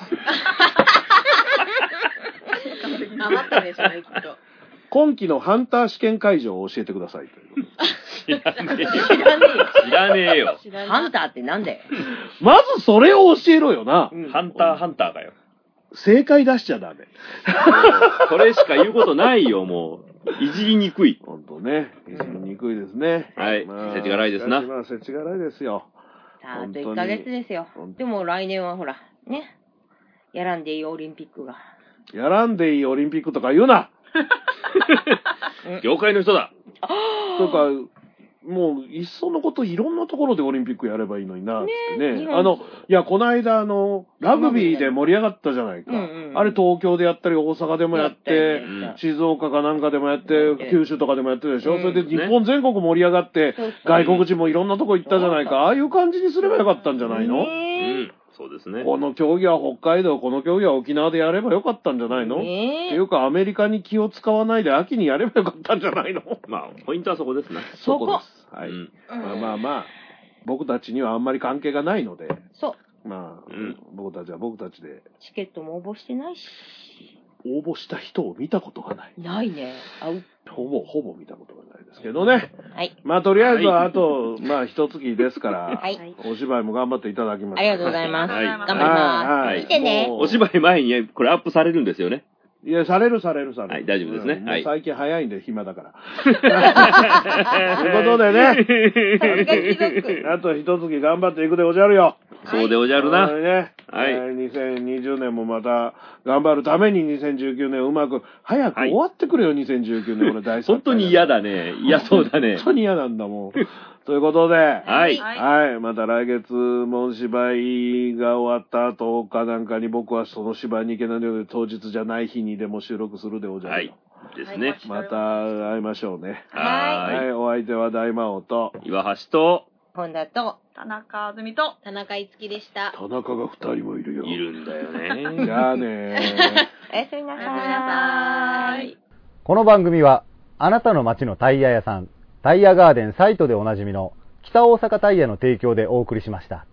余ったでしょうね、きっと。 今期のハンター試験会場を教えてください。 知らねえよ。知らねえよ。知らねえよ。 ハンターってなんだよ。 まずそれを教えろよな。 うん、ハンター、ハンターかよ。 正解出しちゃダメ。 それしか言うことないよ、もう。いじりにくい。 ほんとね。いじりにくいですね。 はい。まあ、せちがらいですな。 まあ、せちがらいですよ。 あといっかげつですよ。でも来年はほら、ね。やらんでいいオリンピックが。 やらんでいいオリンピックとか言うな。 業界の人だ。 とか、もう、いっそのこといろんなところでオリンピックやればいいのにな、ってね。ねあの、いや、この間、あの、ラグビーで盛り上がったじゃないか。うんうん、あれ東京でやったり、大阪でもやって、うん、静岡かなんかでもやって、うん、九州とかでもやってるでしょ。うん、それで日本全国盛り上がって、ね、外国人もいろんなとこ行ったじゃないか。ああいう感じにすればよかったんじゃないの？うん。 そうですね。 この競技は北海道、この競技は沖縄でやればよかったんじゃないの？えー、っていうか、アメリカに気を使わないで秋にやればよかったんじゃないの？ まあ、ポイントはそこですね。 そこです。はい。うん、まあまあまあ、僕たちにはあんまり関係がないので。 そう。 まあ、うん、僕たちは僕たちで。 チケットも応募してないし。 応募した人を見たことがない。 ないね。あうほぼ、ほぼ見たことがないですけどね。 はい。 まあ、とりあえずは、あと、まあ、一月ですから、 はい。 お芝居も頑張っていただきます。 ありがとうございます。はい。頑張ります。はい。見てね。 お芝居前に、これアップされるんですよね。 いや、されるされるされる。 はい、大丈夫ですね。はい。 最近早いんで暇だから。ということでね。あと一月頑張っていくでおじゃるよ。 そうでおじゃるな。 ね。はい。にせんにじゅうねんもまた頑張るためににせんじゅうきゅうねんうまく、早く終わってくれよ、にせんじゅうきゅうねん俺大好き。 本当に嫌だね。嫌そうだね。 本当に嫌なんだもん。ということで、 はい。 はい。また来月も芝居が終わった後かなんかに僕はその芝居に行けないので当日じゃない日にでも収録するでおじゃるよ。 はい。ですね。 また会いましょうね。 はい。 はい。お相手は大魔王と、 岩橋と、 本田と、 田中あずみと、 田中いつきでした。 田中が二人もいるよ。 いるんだよね。 じゃあねおやすみなさい。 この番組は、あなたの街のタイヤ屋さん、タイヤガーデンサイトでおなじみの北大阪タイヤの提供でお送りしました。